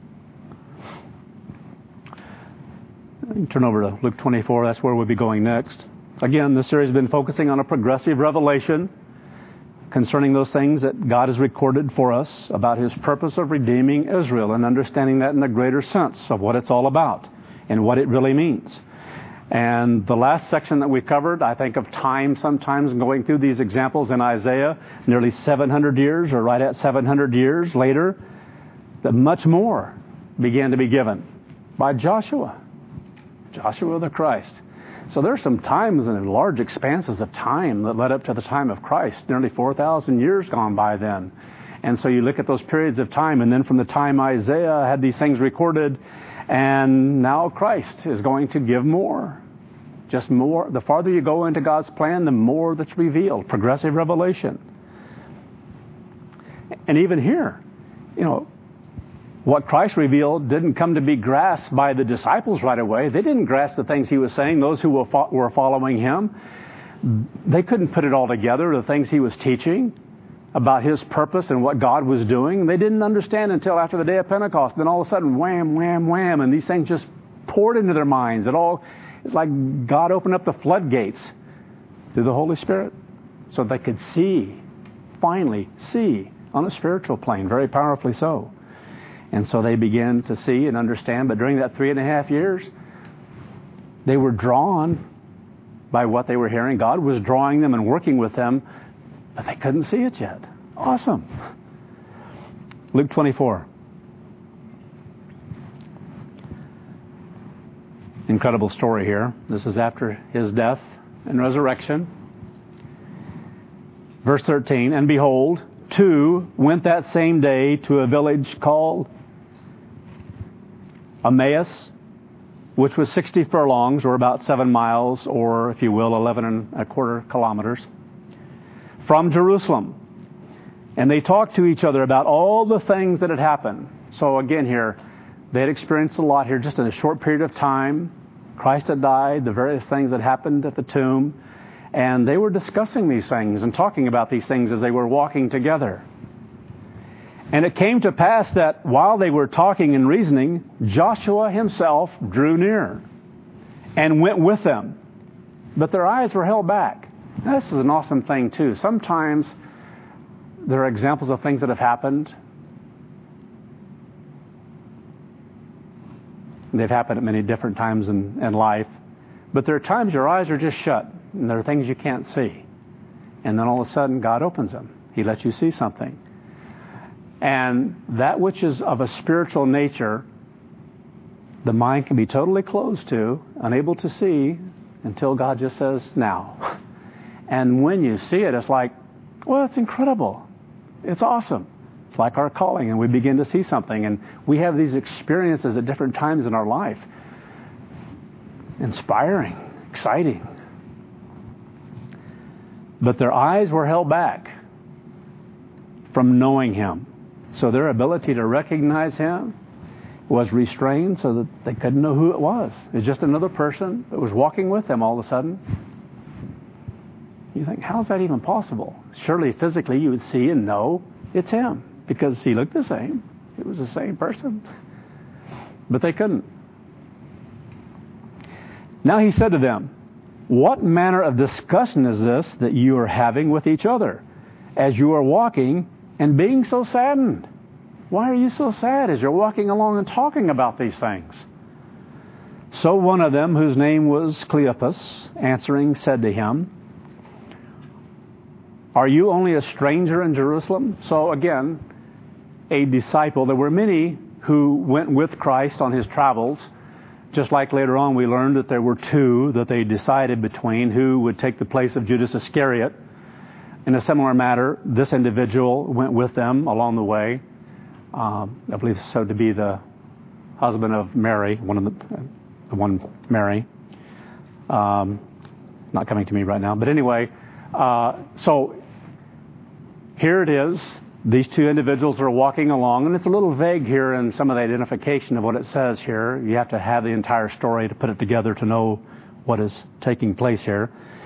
You turn over to Luke twenty-four. That's where we'll be going next. Again, this series has been focusing on a progressive revelation concerning those things that God has recorded for us about His purpose of redeeming Israel and understanding that in a greater sense of what it's all about and what it really means. And the last section that we covered, I think of time sometimes going through these examples in Isaiah, nearly seven hundred years or right at seven hundred years later, that much more began to be given by Joshua, Joshua the Christ. So there are some times and large expanses of time that led up to the time of Christ, nearly four thousand years gone by then. And so you look at those periods of time, and then from the time Isaiah had these things recorded, and now Christ is going to give more. Just more. The farther you go into God's plan, the more that's revealed. Progressive revelation. And even here, you know, what Christ revealed didn't come to be grasped by the disciples right away. They didn't grasp the things He was saying. Those who were following Him, they couldn't put it all together, the things He was teaching about His purpose and what God was doing. They didn't understand until after the day of Pentecost. Then all of a sudden, wham, wham, wham, and these things just poured into their minds. It all, it's like God opened up the floodgates through the Holy Spirit so they could see, finally see, on a spiritual plane, very powerfully so. And so they began to see and understand. But during that three and a half years, they were drawn by what they were hearing. God was drawing them and working with them, but they couldn't see it yet. Awesome. Luke twenty-four. Incredible story here. This is after His death and resurrection. Verse thirteen, and behold, two went that same day to a village called Emmaus, which was sixty furlongs, or about seven miles, or, if you will, eleven and a quarter kilometers, from Jerusalem. And they talked to each other about all the things that had happened. So again here, they had experienced a lot here just in a short period of time. Christ had died, the various things that happened at the tomb. And they were discussing these things and talking about these things as they were walking together. And it came to pass that while they were talking and reasoning, Joshua himself drew near and went with them. But their eyes were held back. Now, this is an awesome thing, too. Sometimes there are examples of things that have happened. They've happened at many different times in, in life. But there are times your eyes are just shut, and there are things you can't see. And then all of a sudden, God opens them. He lets you see something. And that which is of a spiritual nature, the mind can be totally closed to, unable to see, until God just says, now. And when you see it, it's like, well, it's incredible. It's awesome. It's like our calling, and we begin to see something. And we have these experiences at different times in our life. Inspiring, exciting. But their eyes were held back from knowing Him. So their ability to recognize Him was restrained so that they couldn't know who it was. It was just another person that was walking with them all of a sudden. You think, how is that even possible? Surely physically you would see and know it's Him because He looked the same. It was the same person. But they couldn't. Now He said to them, what manner of discussion is this that you are having with each other as you are walking and being so saddened? Why are you so sad as you're walking along and talking about these things? So one of them, whose name was Cleopas, answering, said to Him, are you only a stranger in Jerusalem? So again, a disciple. There were many who went with Christ on His travels. Just like later on we learned that there were two that they decided between who would take the place of Judas Iscariot. In a similar matter, this individual went with them along the way. um, I believe so to be the husband of Mary, one of the, the one Mary. Um, not coming to me right now, but anyway, uh, so here it is. These two individuals are walking along, and it's a little vague here in some of the identification of what it says here. You have to have the entire story to put it together to know what is taking place here.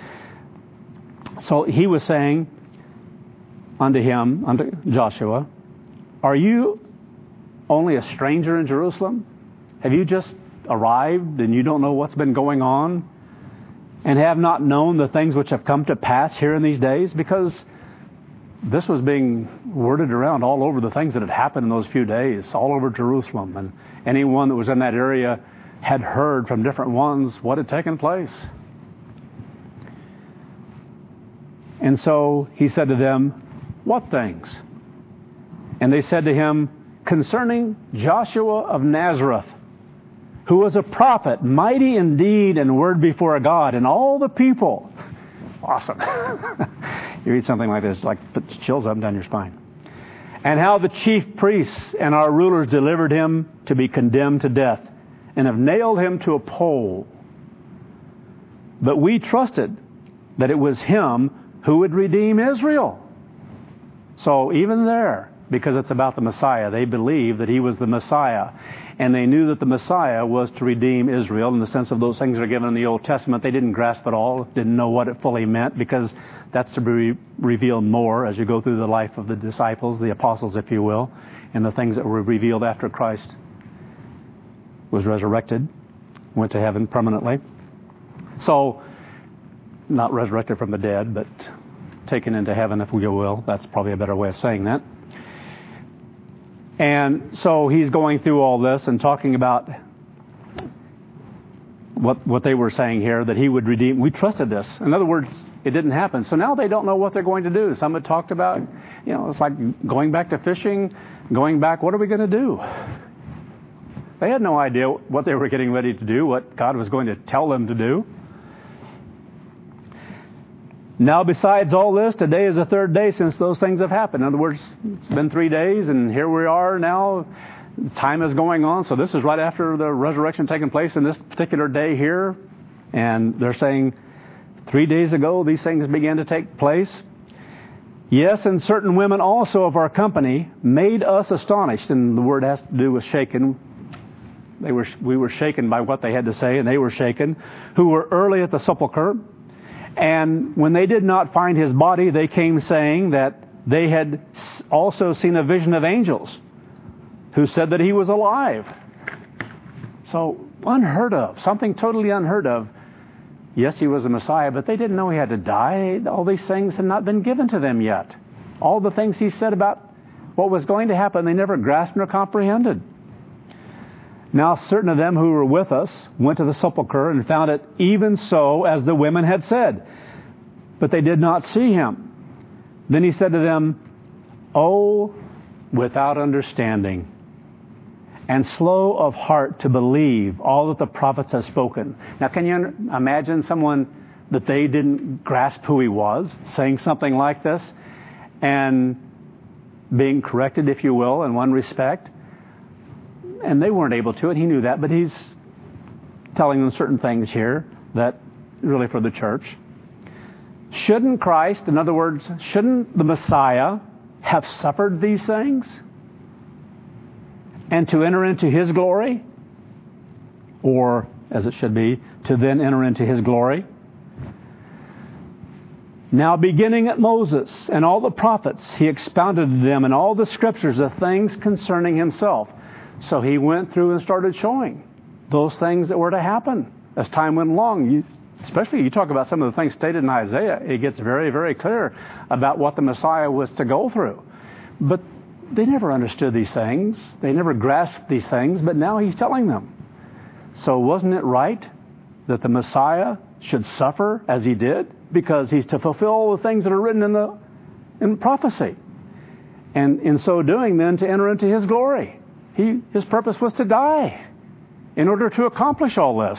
So he was saying unto him, unto Joshua, are you only a stranger in Jerusalem? Have you just arrived and you don't know what's been going on? And have not known the things which have come to pass here in these days? Because this was being worded around all over the things that had happened in those few days, all over Jerusalem. And anyone that was in that area had heard from different ones what had taken place. And so he said to them, what things? And they said to him, concerning Joshua of Nazareth, who was a prophet, mighty in deed and word before God, and all the people. Awesome. You read something like this, like puts chills up and down your spine. And how the chief priests and our rulers delivered him to be condemned to death, and have nailed him to a pole. But we trusted that it was him who would redeem Israel. So even there, because it's about the Messiah, they believed that he was the Messiah. And they knew that the Messiah was to redeem Israel in the sense of those things that are given in the Old Testament. They didn't grasp it all, didn't know what it fully meant, because that's to be revealed more as you go through the life of the disciples, the apostles, if you will, and the things that were revealed after Christ was resurrected, went to heaven permanently. So, not resurrected from the dead, but taken into heaven, if we will. That's probably a better way of saying that. And so he's going through all this and talking about what what they were saying here, that he would redeem. We trusted this. In other words, it didn't happen. So now they don't know what they're going to do. Some had talked about, you know, it's like going back to fishing, going back, what are we going to do? They had no idea what they were getting ready to do, what God was going to tell them to do. Now, besides all this, today is the third day since those things have happened. In other words, it's been three days, and here we are now. Time is going on. So this is right after the resurrection taking place in this particular day here. And they're saying, three days ago, these things began to take place. Yes, and certain women also of our company made us astonished. And the word has to do with shaken. They were, we were shaken by what they had to say, and they were shaken, who were early at the sepulchre. And when they did not find his body, they came saying that they had also seen a vision of angels who said that he was alive. So unheard of, something totally unheard of. Yes, he was a Messiah, but they didn't know he had to die. All these things had not been given to them yet. All the things he said about what was going to happen, they never grasped nor comprehended. Now certain of them who were with us went to the sepulchre and found it even so as the women had said. But they did not see him. Then he said to them, O without understanding, and slow of heart to believe all that the prophets have spoken. Now can you imagine someone that they didn't grasp who he was, saying something like this, and being corrected, if you will, in one respect? And they weren't able to, and he knew that, but he's telling them certain things here that really for the church. Shouldn't Christ, in other words, shouldn't the Messiah have suffered these things and to enter into his glory? Or, as it should be, to then enter into his glory? Now beginning at Moses and all the prophets, he expounded to them in all the scriptures the things concerning himself. So he went through and started showing those things that were to happen as time went along. You, especially you talk about some of the things stated in Isaiah, it gets very, very clear about what the Messiah was to go through. But they never understood these things. They never grasped these things, but now he's telling them. So wasn't it right that the Messiah should suffer as he did? Because he's to fulfill the things that are written in the in prophecy. And in so doing, then, to enter into his glory. He, his purpose was to die in order to accomplish all this.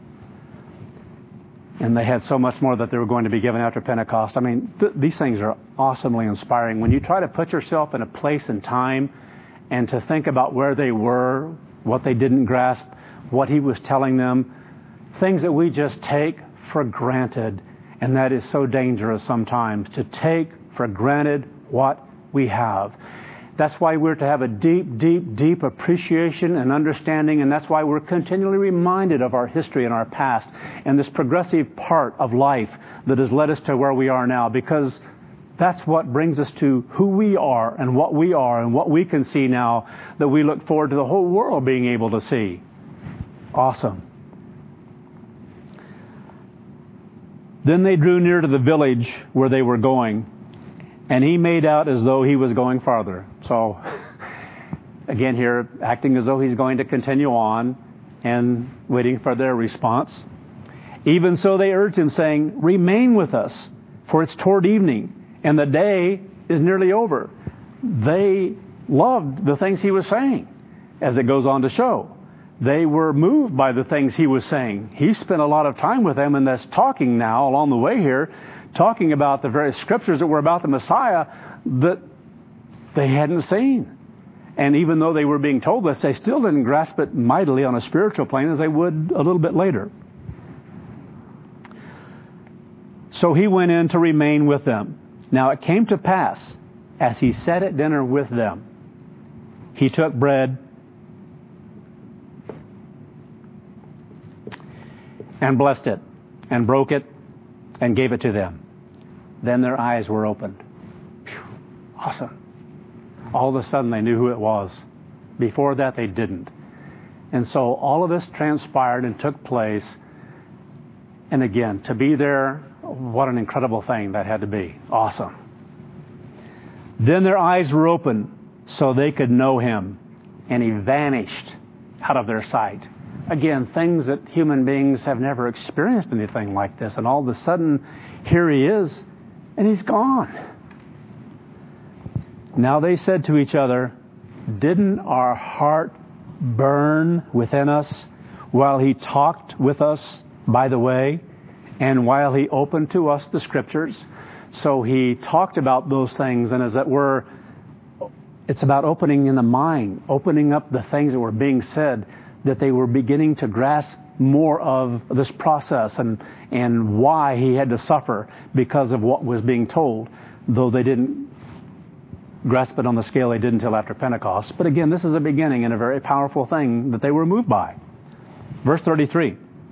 And they had so much more that they were going to be given after Pentecost. I mean, th- these things are awesomely inspiring. When you try to put yourself in a place and time and to think about where they were, what they didn't grasp, what he was telling them, things that we just take for granted. And that is so dangerous sometimes, to take for granted what we have. That's why we're to have a deep, deep, deep appreciation and understanding, and that's why we're continually reminded of our history and our past and this progressive part of life that has led us to where we are now, because that's what brings us to who we are and what we are and what we can see now that we look forward to the whole world being able to see. Awesome. Then they drew near to the village where they were going, and he made out as though he was going farther. So, again here, acting as though he's going to continue on and waiting for their response. Even so they urged him, saying, "Remain with us, for it's toward evening, and the day is nearly over." They loved the things he was saying, as it goes on to show. They were moved by the things he was saying. He spent a lot of time with them, and that's talking now along the way here, talking about the various scriptures that were about the Messiah that they hadn't seen. And even though they were being told this, they still didn't grasp it mightily on a spiritual plane as they would a little bit later. So he went in to remain with them. Now it came to pass, as he sat at dinner with them, he took bread and blessed it, and broke it, and gave it to them. Then their eyes were opened. Whew. Awesome. All of a sudden they knew who it was. Before that they didn't. And so all of this transpired and took place. And again, to be there, what an incredible thing that had to be. Awesome. Then their eyes were opened so they could know him. And he vanished out of their sight. Again, things that human beings have never experienced anything like this. And all of a sudden, here he is, and he's gone. Now they said to each other, "Didn't our heart burn within us while he talked with us by the way, and while he opened to us the Scriptures?" So he talked about those things, and as it were, it's about opening in the mind, opening up the things that were being said, that they were beginning to grasp more of this process and, and why he had to suffer because of what was being told, though they didn't grasp it on the scale they did until after Pentecost. But again, this is a beginning and a very powerful thing that they were moved by. Verse thirty-three.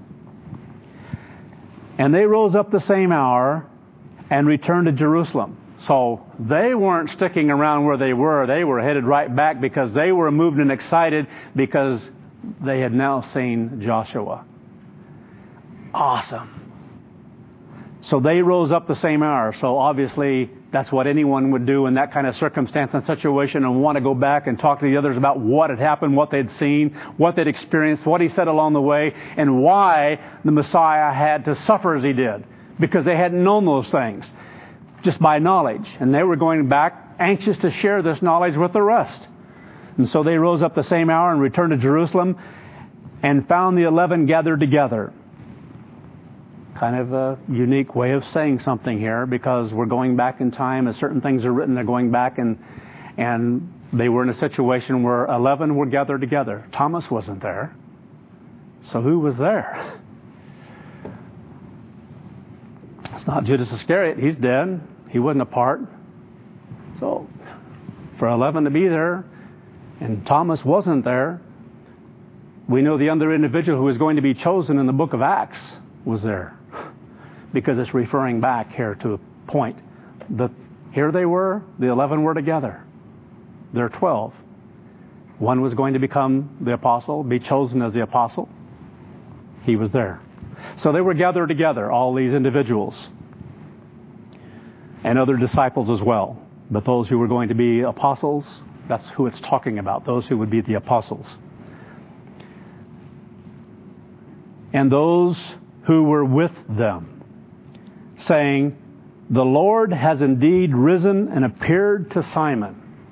And they rose up the same hour and returned to Jerusalem. So they weren't sticking around where they were. They were headed right back because they were moved and excited because they had now seen Joshua. Awesome. So they rose up the same hour. So obviously that's what anyone would do in that kind of circumstance and situation, and want to go back and talk to the others about what had happened, what they'd seen, what they'd experienced, what he said along the way, and why the Messiah had to suffer as he did. Because they hadn't known those things just by knowledge. And they were going back anxious to share this knowledge with the rest. And so they rose up the same hour and returned to Jerusalem and found the eleven gathered together. Kind of a unique way of saying something here, because we're going back in time. As certain things are written, they're going back, and and they were in a situation where eleven were gathered together. Thomas wasn't there. So who was there? It's not Judas Iscariot. He's dead. He wasn't a part. So for eleven to be there, and Thomas wasn't there, we know the other individual who was going to be chosen in the book of Acts was there. Because it's referring back here to a point that here they were, the eleven were together. There are twelve. One was going to become the apostle, be chosen as the apostle. He was there. So they were gathered together, all these individuals. And other disciples as well. But those who were going to be apostles, that's who it's talking about. Those who would be the apostles. And those who were with them, saying, "The Lord has indeed risen and appeared to Simon."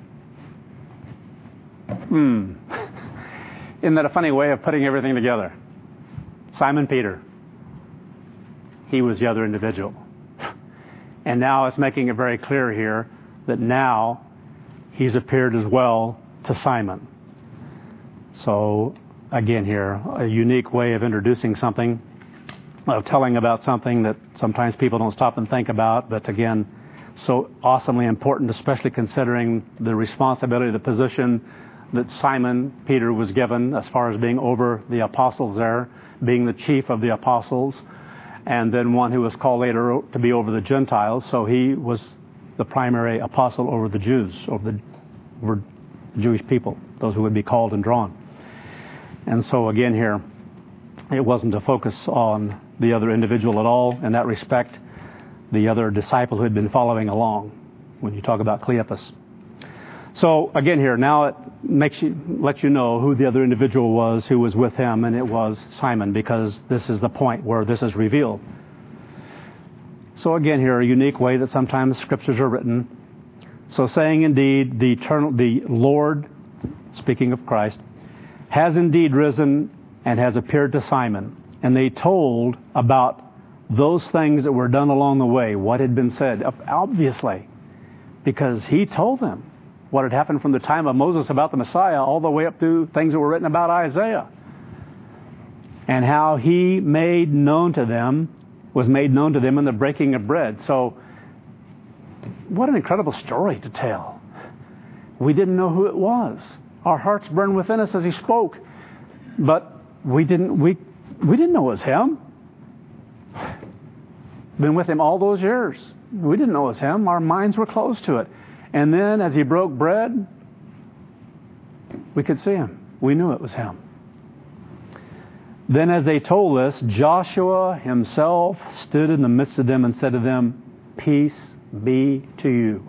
Hmm. Isn't that a funny way of putting everything together? Simon Peter. He was the other individual. And now it's making it very clear here that now he's appeared as well to Simon. So, again here, a unique way of introducing something, of telling about something that sometimes people don't stop and think about, but again, so awesomely important, especially considering the responsibility, the position that Simon Peter was given as far as being over the apostles there, being the chief of the apostles, and then one who was called later to be over the Gentiles. So he was the primary apostle over the Jews, over the, over the Jewish people, those who would be called and drawn. And so again here, it wasn't to focus on the other individual at all. In that respect, the other disciple who had been following along, when you talk about Cleopas. So again here, now it makes you, lets you know who the other individual was who was with him, and it was Simon, because this is the point where this is revealed. So again here, a unique way that sometimes scriptures are written. So saying indeed, the eternal, the Lord, speaking of Christ, has indeed risen and has appeared to Simon. And they told about those things that were done along the way, what had been said, obviously, because he told them what had happened from the time of Moses about the Messiah all the way up through things that were written about Isaiah. And how he made known to them, was made known to them in the breaking of bread. So, what an incredible story to tell. We didn't know who it was. Our hearts burned within us as he spoke. But we didn't, we, we didn't know it was him. Been with him all those years. We didn't know it was him. Our minds were closed to it. And then as he broke bread, we could see him. We knew it was him. Then as they told us, Joshua himself stood in the midst of them and said to them, "Peace be to you."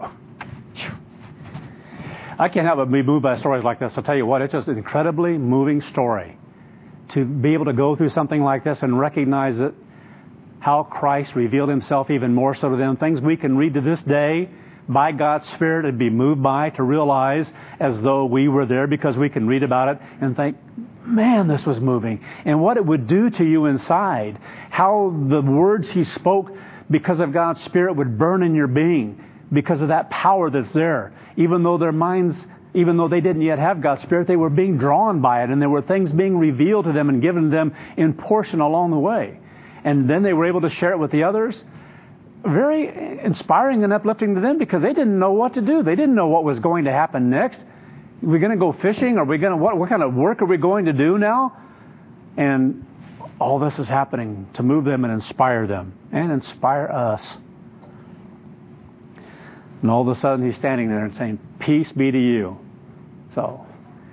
I can't help but be moved by stories like this. I'll tell you what, it's just an incredibly moving story. To be able to go through something like this and recognize it, how Christ revealed himself even more so to them. Things we can read to this day by God's Spirit and be moved by, to realize as though we were there, because we can read about it and think, man, this was moving. And what it would do to you inside. How the words he spoke because of God's Spirit would burn in your being because of that power that's there. Even though their minds, even though they didn't yet have God's Spirit, they were being drawn by it. And there were things being revealed to them and given to them in portion along the way. And then they were able to share it with the others. Very inspiring and uplifting to them, because they didn't know what to do. They didn't know what was going to happen next. Are we going to go fishing? Are we going to, what, what kind of work are we going to do now? And all this is happening to move them and inspire them and inspire us. And all of a sudden he's standing there and saying, "Peace be to you." So,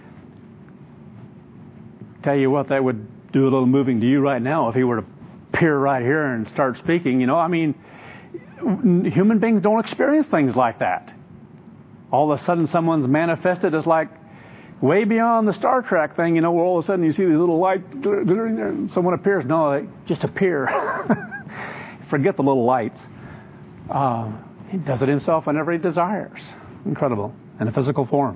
tell you what, that would do a little moving to you right now if he were to appear right here and start speaking. You know, I mean, human beings don't experience things like that. All of a sudden someone's manifested as like way beyond the Star Trek thing, you know, where all of a sudden you see these little lights glittering there and someone appears. No, they just appear. Forget the little lights. Uh, he does it himself whenever he desires. Incredible. In a physical form.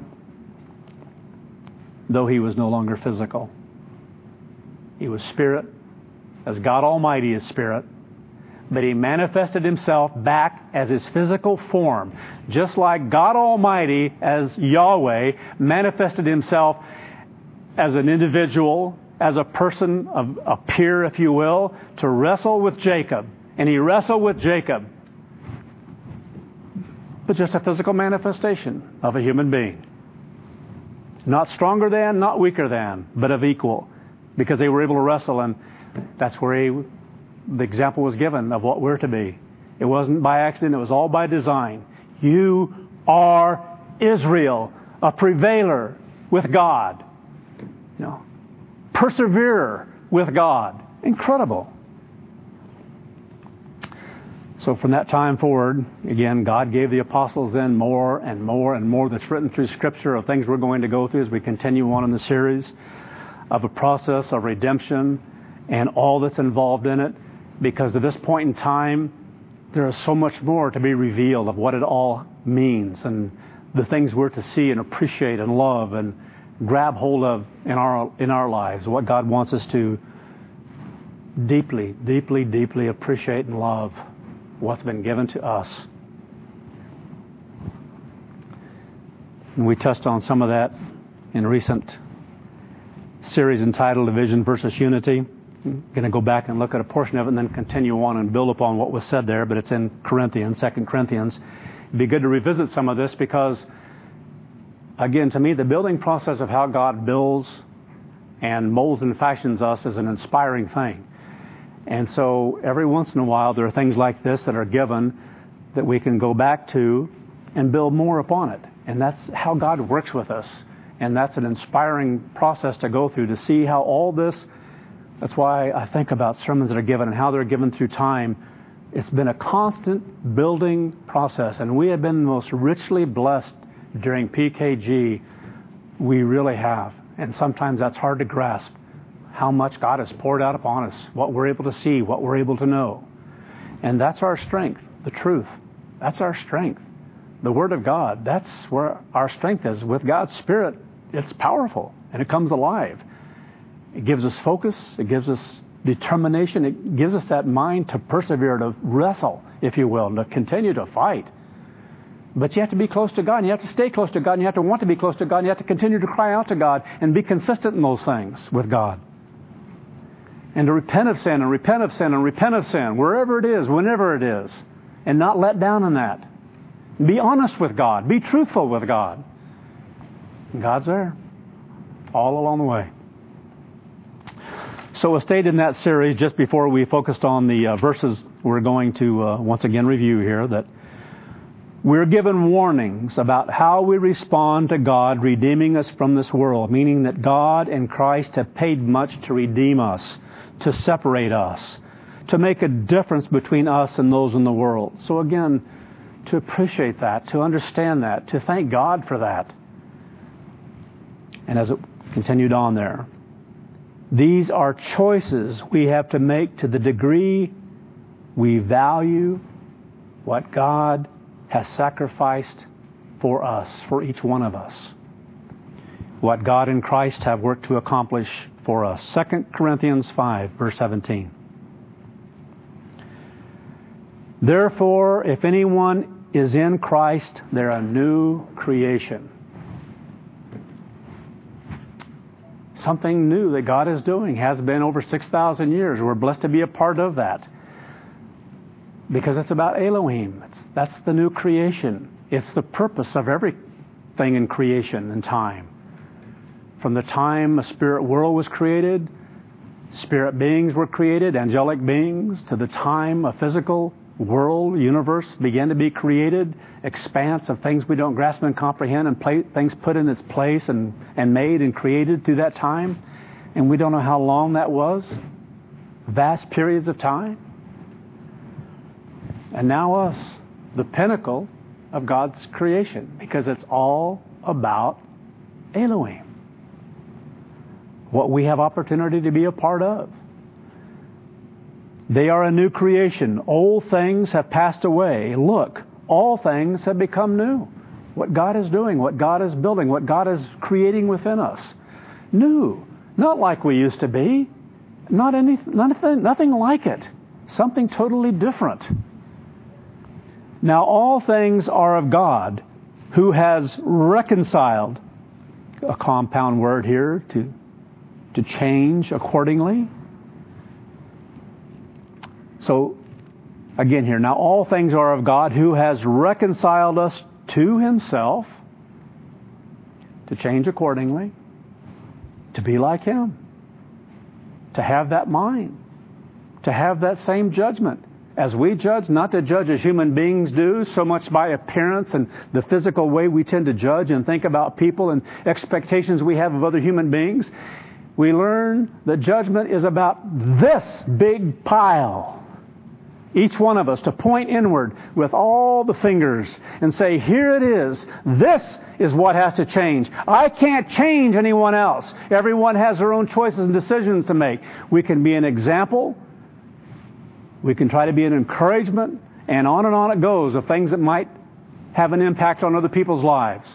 Though he was no longer physical. He was spirit, as God Almighty is spirit. But he manifested himself back as his physical form. Just like God Almighty, as Yahweh, manifested himself as an individual, as a person, of a peer, if you will, to wrestle with Jacob. And he wrestled with Jacob. But just a physical manifestation of a human being. Not stronger than, not weaker than, but of equal. Because they were able to wrestle, and that's where he... the example was given of what we're to be. It wasn't by accident. It was all by design. You are Israel, a prevailer with God. You know, perseverer with God. Incredible. So from that time forward, again, God gave the apostles then more and more and more that's written through Scripture of things we're going to go through as we continue on in the series of a process of redemption and all that's involved in it. Because at this point in time, there is so much more to be revealed of what it all means and the things we're to see and appreciate and love and grab hold of in our in our lives. What God wants us to deeply, deeply, deeply appreciate and love what's been given to us. And we touched on some of that in a recent series entitled Division versus Unity. I'm going to go back and look at a portion of it and then continue on and build upon what was said there, but it's in Corinthians, Second Corinthians. It'd be good to revisit some of this because, again, to me, the building process of how God builds and molds and fashions us is an inspiring thing. And so every once in a while there are things like this that are given that we can go back to and build more upon it. And that's how God works with us. And that's an inspiring process to go through, to see how all this, that's why I think about sermons that are given and how they're given through time. It's been a constant building process. And we have been most richly blessed during P K G. We really have. And sometimes that's hard to grasp, how much God has poured out upon us, what we're able to see, what we're able to know. And that's our strength, the truth. That's our strength. The Word of God, that's where our strength is. With God's Spirit, it's powerful and it comes alive. It gives us focus. It gives us determination. It gives us that mind to persevere, to wrestle, if you will, and to continue to fight. But you have to be close to God, and you have to stay close to God, and you have to want to be close to God, and you have to continue to cry out to God and be consistent in those things with God. And to repent of sin, and repent of sin, and repent of sin, wherever it is, whenever it is, and not let down in that. Be honest with God. Be truthful with God. And God's there all along the way. So as stated in that series, just before we focused on the uh, verses we're going to uh, once again review here, that we're given warnings about how we respond to God redeeming us from this world, meaning that God and Christ have paid much to redeem us, to separate us, to make a difference between us and those in the world. So again, to appreciate that, to understand that, to thank God for that. And as it continued on there, these are choices we have to make to the degree we value what God has sacrificed for us, for each one of us. What God and Christ have worked to accomplish for us. Second Corinthians five, verse seventeen. Therefore, if anyone is in Christ, they're a new creation. Something new that God is doing, has been over six thousand years. We're blessed to be a part of that. Because it's about Elohim. It's, that's the new creation. It's the purpose of everything in creation and time. From the time a spirit world was created, spirit beings were created, angelic beings, to the time a physical world, universe began to be created, expanse of things we don't grasp and comprehend, and play, things put in its place and, and made and created through that time. And we don't know how long that was. Vast periods of time. And now us, the pinnacle of God's creation, because it's all about Elohim. What we have opportunity to be a part of. They are a new creation. Old things have passed away. Look, all things have become new. What God is doing, what God is building, what God is creating within us. New. Not like we used to be. Not any, nothing, nothing like it. Something totally different. Now all things are of God, who has reconciled, a compound word here, to, to change accordingly. So, again here, now all things are of God, who has reconciled us to Himself, to change accordingly, to be like Him, to have that mind, to have that same judgment. As we judge, not to judge as human beings do, so much by appearance and the physical way we tend to judge and think about people and expectations we have of other human beings. We learn that judgment is about this big pile. Each one of us to point inward with all the fingers and say, here it is. This is what has to change. I can't change anyone else. Everyone has their own choices and decisions to make. We can be an example. We can try to be an encouragement, and on and on it goes of things that might have an impact on other people's lives.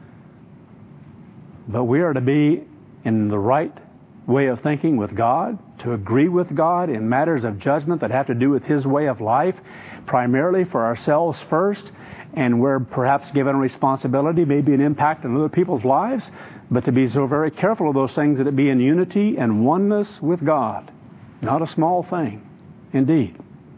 But we are to be in the right way of thinking with God, to agree with God in matters of judgment that have to do with His way of life, primarily for ourselves first, and we're perhaps given a responsibility, maybe an impact on other people's lives, but to be so very careful of those things that it be in unity and oneness with God. Not a small thing, indeed.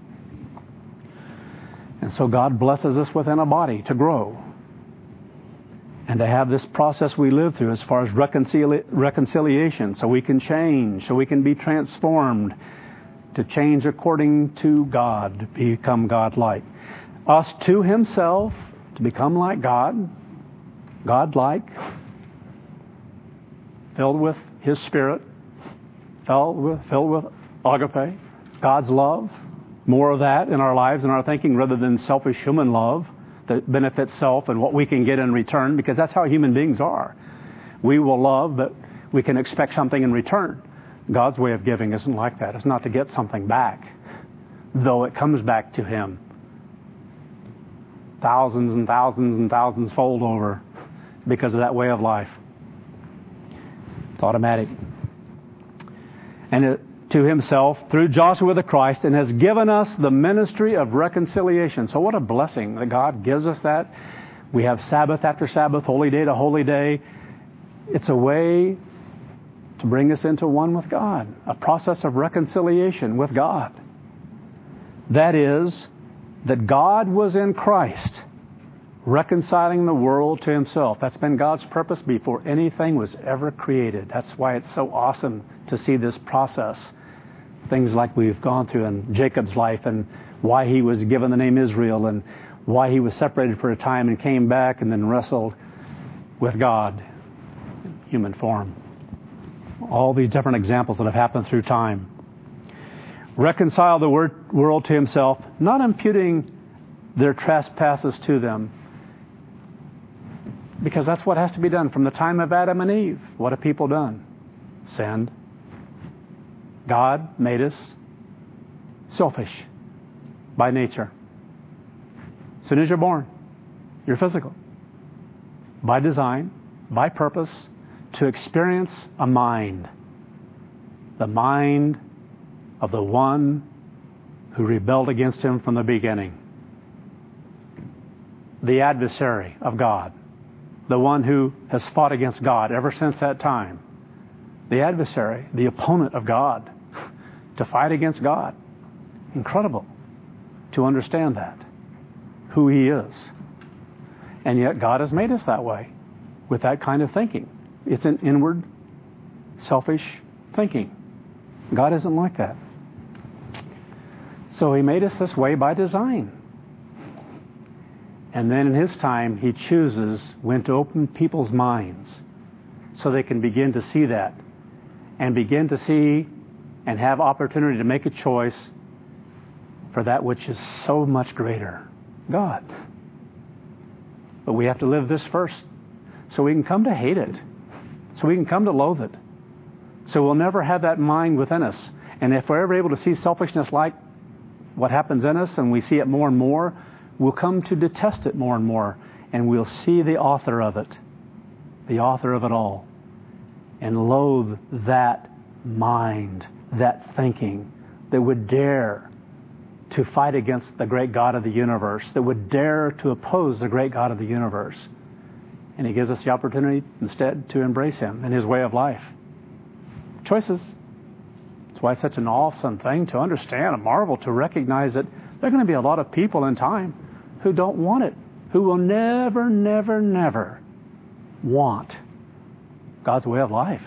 And so God blesses us within a body to grow and to have this process we live through as far as reconcili- reconciliation, so we can change, so we can be transformed, to change according to God, to become God-like. Us to Himself, to become like God, God-like, filled with His Spirit, filled with, filled with agape, God's love, more of that in our lives and our thinking rather than selfish human love that benefits self and what we can get in return, because that's how human beings are. We will love, but we can expect something in return. God's way of giving isn't like that. It's not to get something back, though it comes back to Him thousands and thousands and thousands fold over because of that way of life. It's automatic. And it, to Himself through Joshua the Christ, and has given us the ministry of reconciliation. So what a blessing that God gives us that. We have Sabbath after Sabbath, holy day to holy day. It's a way to bring us into one with God, a process of reconciliation with God. That is, that God was in Christ, reconciling the world to Himself. That's been God's purpose before anything was ever created. That's why it's so awesome to see this process. Things like we've gone through in Jacob's life, and why he was given the name Israel, and why he was separated for a time and came back and then wrestled with God in human form. All these different examples that have happened through time. Reconcile the world to Himself, not imputing their trespasses to them, because that's what has to be done from the time of Adam and Eve. What have people done? Sinned. God made us selfish by nature. As soon as you're born, you're physical. By design, by purpose, to experience a mind. The mind of the one who rebelled against Him from the beginning. The adversary of God. The one who has fought against God ever since that time. The adversary, the opponent of God, to fight against God. Incredible to understand that, who He is. And yet God has made us that way, with that kind of thinking. It's an inward, selfish thinking. God isn't like that. So He made us this way by design. And then in His time, He chooses when to open people's minds so they can begin to see that and begin to see and have opportunity to make a choice for that which is so much greater, God. But we have to live this first so we can come to hate it, so we can come to loathe it. So we'll never have that mind within us. And if we're ever able to see selfishness like what happens in us, and we see it more and more, we'll come to detest it more and more, and we'll see the author of it, the author of it all, and loathe that mind, that thinking that would dare to fight against the great God of the universe, that would dare to oppose the great God of the universe. And He gives us the opportunity instead to embrace Him and His way of life. Choices. That's why it's such an awesome thing to understand, a marvel to recognize that there are going to be a lot of people in time who don't want it, who will never, never, never want God's way of life.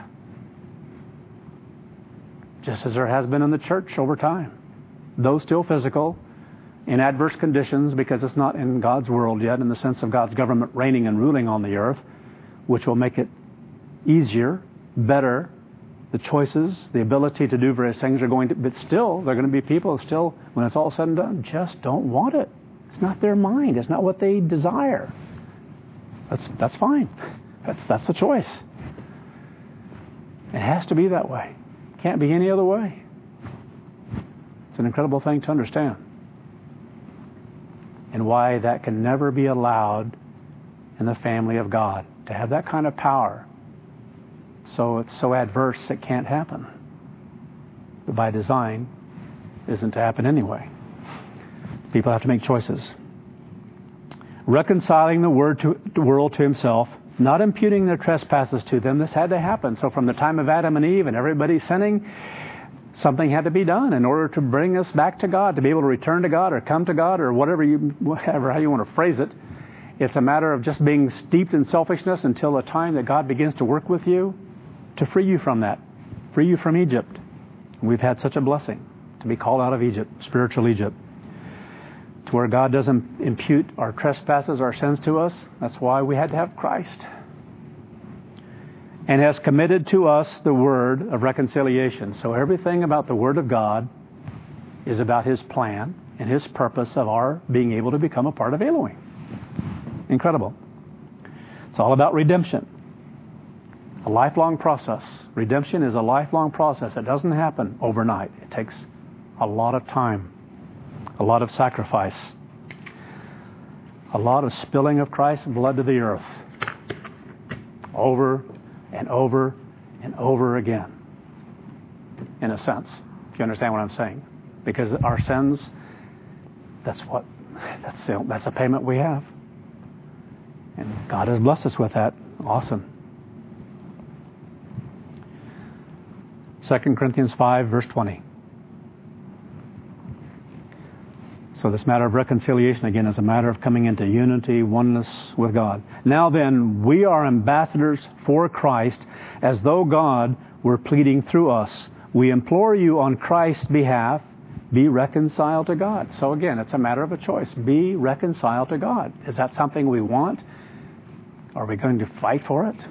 Just as there has been in the church over time. Though still physical, in adverse conditions, because it's not in God's world yet, in the sense of God's government reigning and ruling on the earth, which will make it easier, better. The choices, the ability to do various things are going to, but still, there are going to be people who still, when it's all said and done, just don't want it. It's not their mind. It's not what they desire. That's that's fine. That's that's a choice. It has to be that way. It can't be any other way. It's an incredible thing to understand. And why that can never be allowed in the family of God, to have that kind of power. So it's so adverse it can't happen. but by design, isn't to happen anyway. People have to make choices. Reconciling the word to, the world to himself, not imputing their trespasses to them. This had to happen. So from the time of Adam and Eve and everybody sinning, something had to be done in order to bring us back to God, to be able to return to God or come to God or whatever you, whatever how you want to phrase it. It's a matter of just being steeped in selfishness until the time that God begins to work with you to free you from that, free you from Egypt. We've had such a blessing to be called out of Egypt, spiritual Egypt, to where God doesn't impute our trespasses, our sins to us. That's why we had to have Christ. And has committed to us the word of reconciliation. So everything about the Word of God is about His plan and His purpose of our being able to become a part of Elohim. Incredible. It's all about redemption. A lifelong process. Redemption is a lifelong process. It doesn't happen overnight. It takes a lot of time, a lot of sacrifice, a lot of spilling of Christ's blood to the earth. Over and over and over again, in a sense, if you understand what I'm saying. Because our sins, that's what, that's the, that's a payment we have. And God has blessed us with that. Awesome. Second Corinthians five, verse twenty. So this matter of reconciliation, again, is a matter of coming into unity, oneness with God. Now then, we are ambassadors for Christ, as though God were pleading through us. We implore you on Christ's behalf, be reconciled to God. So again, it's a matter of a choice. Be reconciled to God. Is that something we want? Are we going to fight for it?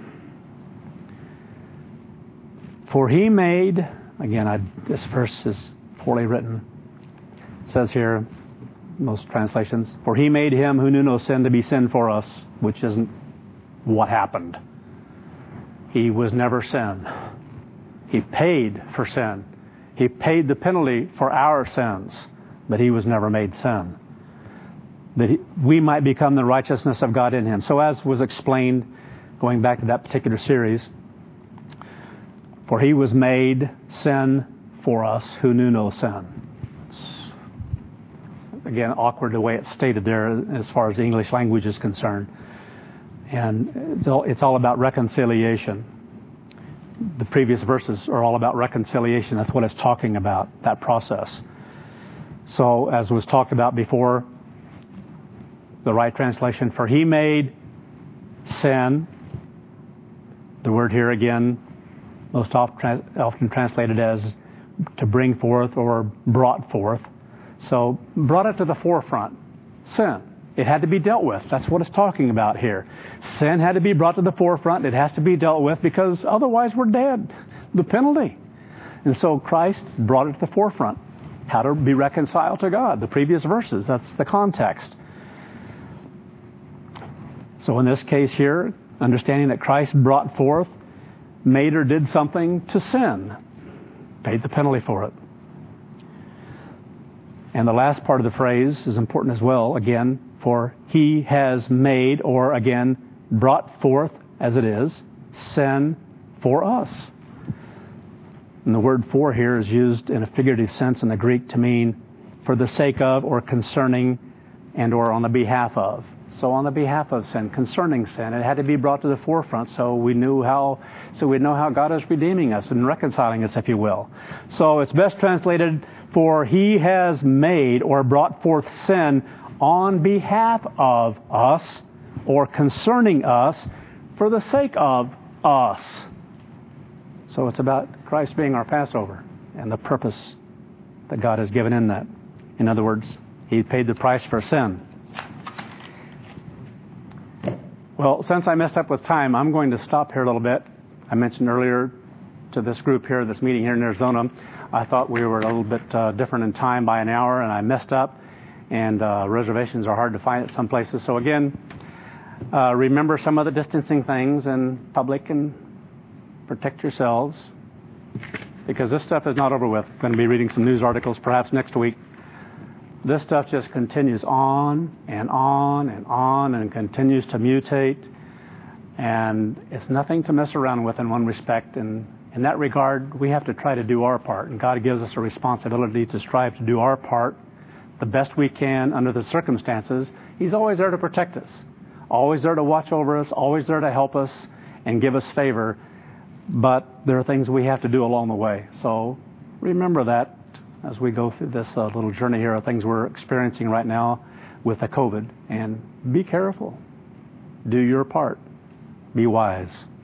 For He made, again, I, this verse is poorly written. It says here, most translations, for He made Him who knew no sin to be sin for us, which isn't what happened. He was never sin. He paid for sin. He paid the penalty for our sins, but He was never made sin. That he, we might become the righteousness of God in Him. So as was explained, going back to that particular series, for He was made sin for us who knew no sin. Again, awkward the way it's stated there as far as the English language is concerned. And it's all, it's all about reconciliation. The previous verses are all about reconciliation. That's what it's talking about, that process. So, as was talked about before, the right translation, for He made sin, the word here again, most often, often translated as to bring forth or brought forth. So, brought it to the forefront. Sin. It had to be dealt with. That's what it's talking about here. Sin had to be brought to the forefront. It has to be dealt with because otherwise we're dead. The penalty. And so Christ brought it to the forefront. How to be reconciled to God. The previous verses. That's the context. So in this case here, understanding that Christ brought forth, made or did something to sin. Paid the penalty for it. And the last part of the phrase is important as well. Again, for He has made, or again, brought forth, as it is, sin for us. And the word for here is used in a figurative sense in the Greek to mean for the sake of, or concerning, and or on the behalf of. So on the behalf of sin, concerning sin, it had to be brought to the forefront so we knew how, so we'd know how God is redeeming us and reconciling us, if you will. So it's best translated, for He has made or brought forth sin on behalf of us, or concerning us, for the sake of us. So it's about Christ being our Passover and the purpose that God has given in that. In other words, He paid the price for sin. Well, since I messed up with time, I'm going to stop here a little bit. I mentioned earlier to this group here, this meeting here in Arizona, I thought we were a little bit uh, different in time by an hour, and I messed up. And uh, reservations are hard to find at some places. So again, uh, remember some of the distancing things in public and protect yourselves. Because this stuff is not over with. I'm going to be reading some news articles perhaps next week. This stuff just continues on and on and on and continues to mutate. And it's nothing to mess around with in one respect. And, in that regard, we have to try to do our part. And God gives us a responsibility to strive to do our part the best we can under the circumstances. He's always there to protect us, always there to watch over us, always there to help us and give us favor. But there are things we have to do along the way. So remember that as we go through this uh, little journey here of things we're experiencing right now with the COVID. And be careful. Do your part. Be wise.